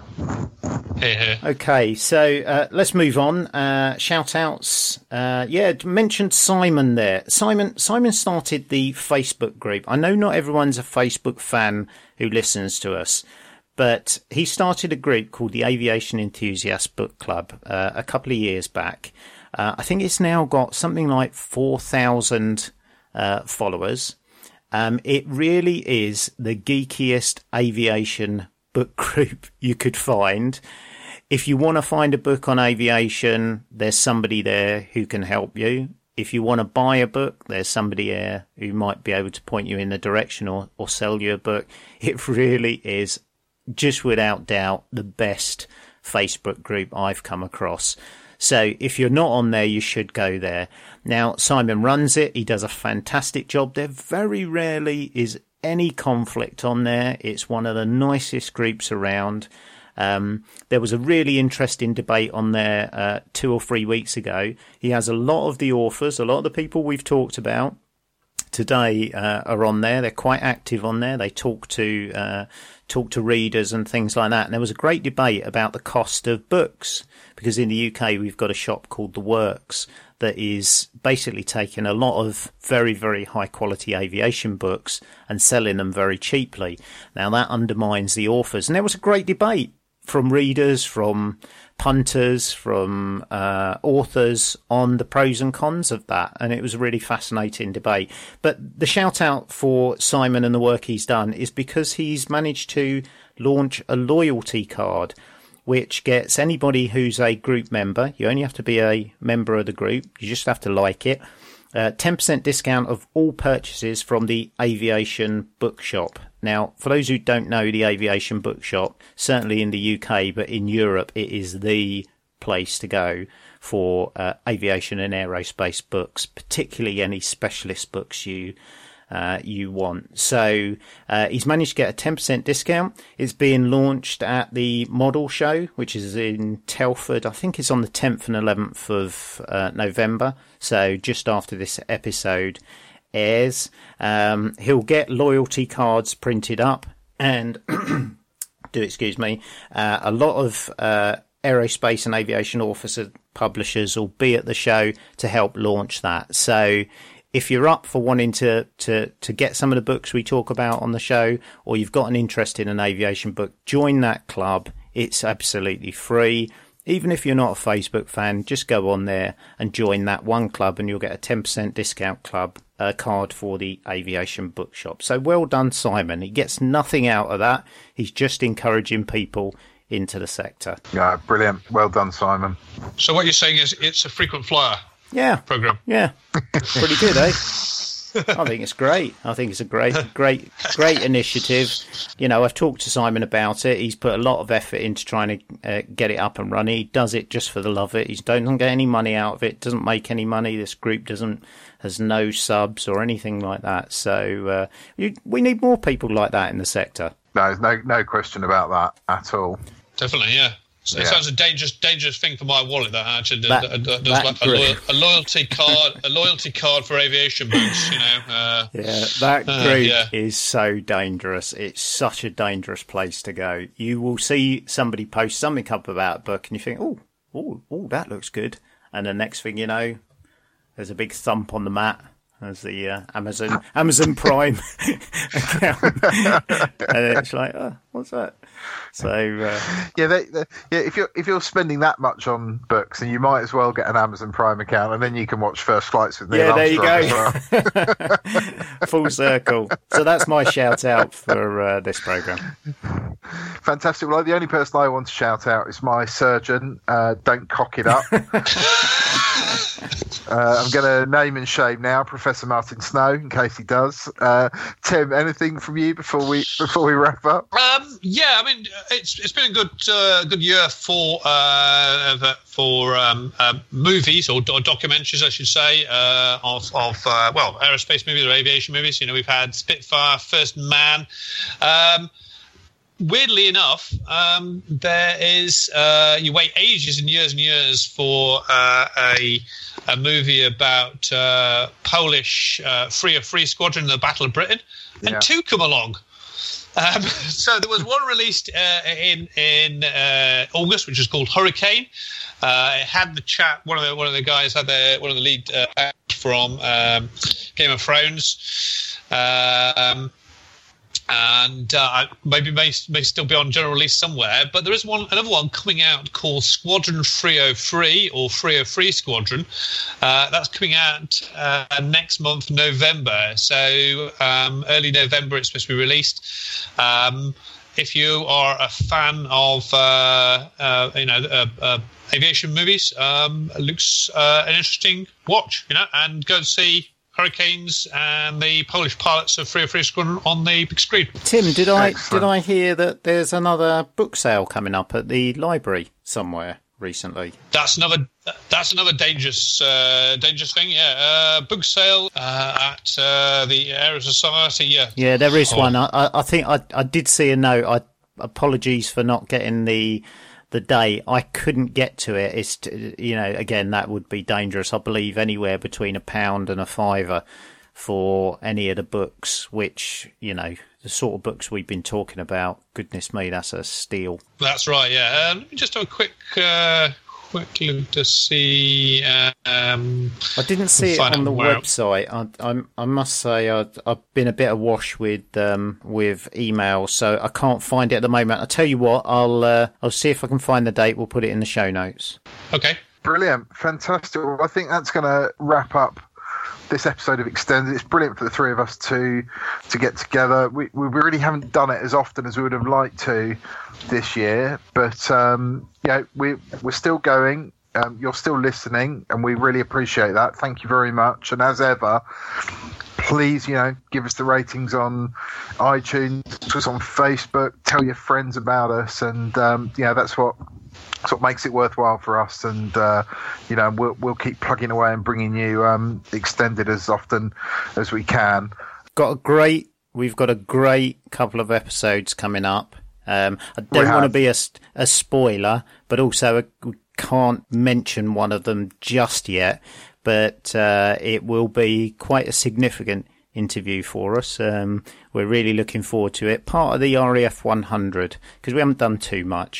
Hey, hey. Okay, so uh, let's move on. Uh, shout outs. Uh, yeah, mentioned Simon there. Simon Simon started the Facebook group. I know not everyone's a Facebook fan who listens to us, but he started a group called the Aviation Enthusiast Book Club uh, a couple of years back. Uh, I think it's now got something like four thousand uh, followers. Um, it really is the geekiest aviation book group you could find. If you want to find a book on aviation, there's somebody there who can help you. If you want to buy a book, there's somebody there who might be able to point you in the direction or, or sell you a book. It really is, just without doubt, the best Facebook group I've come across. So if you're not on there, you should go there. Now, Simon runs it. He does a fantastic job. There very rarely is any conflict on there. It's one of the nicest groups around. Um, there was a really interesting debate on there uh, two or three weeks ago. He has a lot of the authors, a lot of the people we've talked about today uh, are on there. They're quite active on there. They talk to uh, talk to readers and things like that. And there was a great debate about the cost of books, because in the U K we've got a shop called The Works that is basically taking a lot of very, very high quality aviation books and selling them very cheaply. Now that undermines the authors. And there was a great debate from readers, from punters, from uh, authors on the pros and cons of that. And it was a really fascinating debate. But the shout out for Simon and the work he's done is because he's managed to launch a loyalty card, which gets anybody who's a group member. You only have to be a member of the group. You just have to like it. Uh, ten percent discount of all purchases from the Aviation Bookshop. Now, for those who don't know the Aviation Bookshop, certainly in the U K, but in Europe, it is the place to go for uh, aviation and aerospace books, particularly any specialist books you uh, you want. So uh, he's managed to get a ten percent discount. It's being launched at the Model Show, which is in Telford. I think it's on the tenth and eleventh of uh, November. So just after this episode airs. Um, he'll get loyalty cards printed up and do excuse me uh, a lot of uh, aerospace and aviation authors are, publishers will be at the show to help launch that. So if you're up for wanting to, to, to get some of the books we talk about on the show, or you've got an interest in an aviation book, join that club. It's absolutely free. Even if you're not a Facebook fan, just go on there and join that one club and you'll get a ten percent discount club uh, card for the Aviation Bookshop. So well done, Simon. He gets nothing out of that. He's just encouraging people into the sector. Yeah, brilliant. Well done, Simon. So what you're saying is it's a frequent flyer yeah. program. Yeah. Pretty good, eh? I think it's great. I think it's a great, great, great initiative. You know, I've talked to Simon about it. He's put a lot of effort into trying to uh, get it up and running. He does it just for the love of it. He doesn't get any money out of it. Doesn't make any money. This group doesn't has no subs or anything like that. So uh, you, we need more people like that in the sector. No, no, no question about that at all. Definitely, yeah. So Yeah. It sounds a dangerous, dangerous thing for my wallet. That actually does, That- does that like a, group. loyal, a loyalty card, a loyalty card for aviation books. You know, uh, Yeah, that Uh, group yeah. is so dangerous. It's such a dangerous place to go. You will see somebody post something up about a book and you think, oh, oh, oh, that looks good. And the next thing you know, there's a big thump on the mat. As the uh, Amazon Amazon Prime account, and it's like, oh, what's that? So uh, Yeah, they, they, yeah. If you're if you're spending that much on books, then you might as well get an Amazon Prime account, and then you can watch First Flights with Neil yeah, there you Armstrong as well. go, full circle. So that's my shout out for uh, this program. Fantastic. Well, the only person I want to shout out is my surgeon. Uh, don't cock it up. Uh, I'm going to name and shame now Professor Martin Snow, in case he does. Uh, Tim, anything from you before we before we wrap up? Um, yeah, I mean, it's it's been a good uh, good year for uh, for um, uh, movies or, or documentaries, I should say, uh, of of uh, well, aerospace movies or aviation movies. You know, we've had Spitfire, First Man. Um, Weirdly enough, um, there is uh, you wait ages and years and years for uh, a a movie about uh, Polish uh, Free of Free Squadron in the Battle of Britain, and Yeah. two come along. Um, so there was one released uh, in in uh, August, which was called Hurricane. Uh, it had the chap, one of the one of the guys had the one of the lead uh, actors from um, Game of Thrones. Uh, um, and uh, maybe may, may still be on general release somewhere. But there is one, another one coming out called Squadron three oh three or three oh three Squadron. Uh, that's coming out uh, next month, November. So um, early November, it's supposed to be released. Um, if you are a fan of uh, uh, you know uh, uh, aviation movies, um, it looks uh, an interesting watch. You know, and go and see Hurricanes and the Polish pilots of three oh three Squadron on the big screen. Tim, did I Excellent. did I hear that there's another book sale coming up at the library somewhere recently? That's another. That's another dangerous, uh, dangerous thing. Yeah, uh, book sale uh, at uh, the Aero Society. Yeah, Yeah, there is Oh. one. I, I- I think I, I did see a note. I apologies for not getting the the date. I couldn't get to it. It's t- you know again that would be dangerous. I believe anywhere between a pound and a fiver for any of the books, which you know the sort of books we've been talking about. Goodness me, that's a steal. that's right. Yeah. Uh, let me just have a quick, uh, quick look to see. Uh, um, I didn't see it Find on out the where- website. I, I, I must say I've, I've been a bit awash with um, with emails, so I can't find it at the moment. I'll tell you what, I'll uh, I'll see if I can find the date. We'll put it in the show notes. okay. Brilliant, fantastic. Well, I think that's going to wrap up this episode of Extended. It's brilliant for the three of us to to get together. We we really haven't done it as often as we would have liked to this year, but um, you know, we we're still going. Um, you're still listening, and we really appreciate that. Thank you very much. And as ever, please, you know, give us the ratings on iTunes, tweet us on Facebook, tell your friends about us, and um, yeah, that's what. That's what makes it worthwhile for us, and uh, you know we'll we'll keep plugging away and bringing you um, Extended as often as we can. Got a great. We've got a great couple of episodes coming up. Um, I We don't want to have. be a, s- a spoiler, but also a, we can't mention one of them just yet. But uh, it will be quite a significant interview for us. Um, we're really looking forward to it. Part of the R A F one hundred, because we haven't done too much.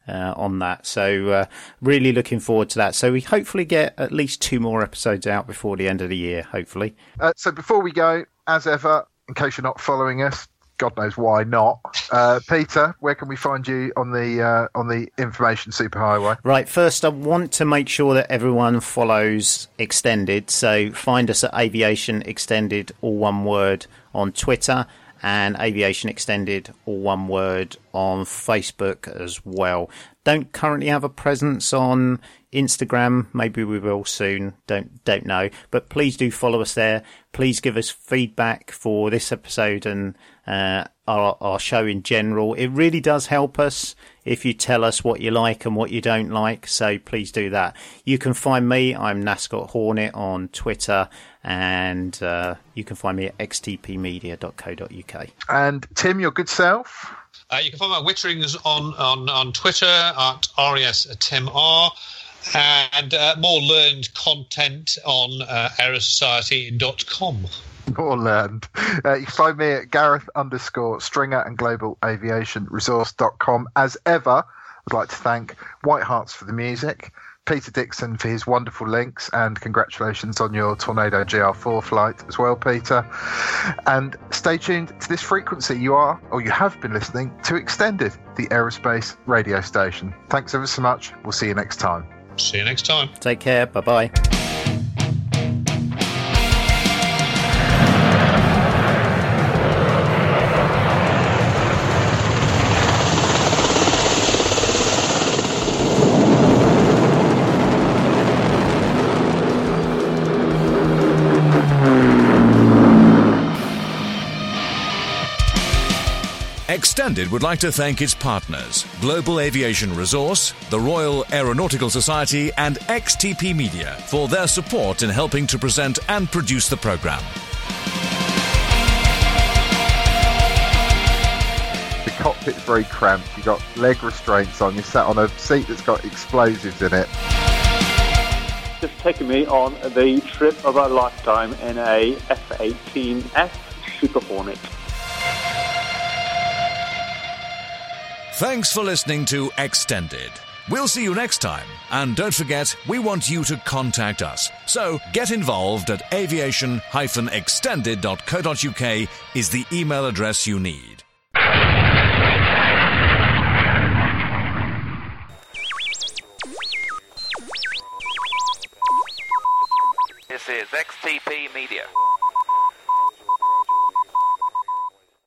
uh, on that. So uh, really looking forward to that. So we hopefully get at least two more episodes out before the end of the year, hopefully. Uh, so before we go, as ever, in case you're not following us, God knows why not. Uh, Peter, where can we find you on the uh, on the information superhighway? Right, first I want to make sure that everyone follows Extended. So find us at Aviation Extended, all one word, on Twitter, and Aviation Extended, all one word, on Facebook as well. Don't currently have a presence on Instagram. Maybe we will soon. Don't don't know. But please do follow us there. Please give us feedback for this episode and uh, our, our show in general. It really does help us if you tell us what you like and what you don't like. So please do that. You can find me. I'm Nascot Hornet on Twitter. And uh, you can find me at x t p media dot co dot u k. And Tim, your good self? Uh, you can find my Witterings on, on, on Twitter at R E S Tim R, and uh, more learned content on uh, aero society dot com. More learned. Uh, you can find me at Gareth underscore Stringer and global aviation resource dot com. As ever, I'd like to thank White Hearts for the music, Peter Dixon for his wonderful links, and congratulations on your Tornado G R four flight as well, Peter. And stay tuned to this frequency. You are, or you have been listening to Extended, the aerospace radio station. Thanks ever so much. We'll see you next time. See you next time. Take care. Bye-bye. Extended would like to thank its partners, Global Aviation Resource, the Royal Aeronautical Society, and X T P Media for their support in helping to present and produce the programme. The cockpit's very cramped. You've got leg restraints on. You're sat on a seat that's got explosives in it. Just taking me on the trip of a lifetime in a F eighteen F Super Hornet. Thanks for listening to Extended. We'll see you next time. And don't forget, we want you to contact us. So get involved at aviation dash extended dot co dot u k is the email address you need. This is X T P Media.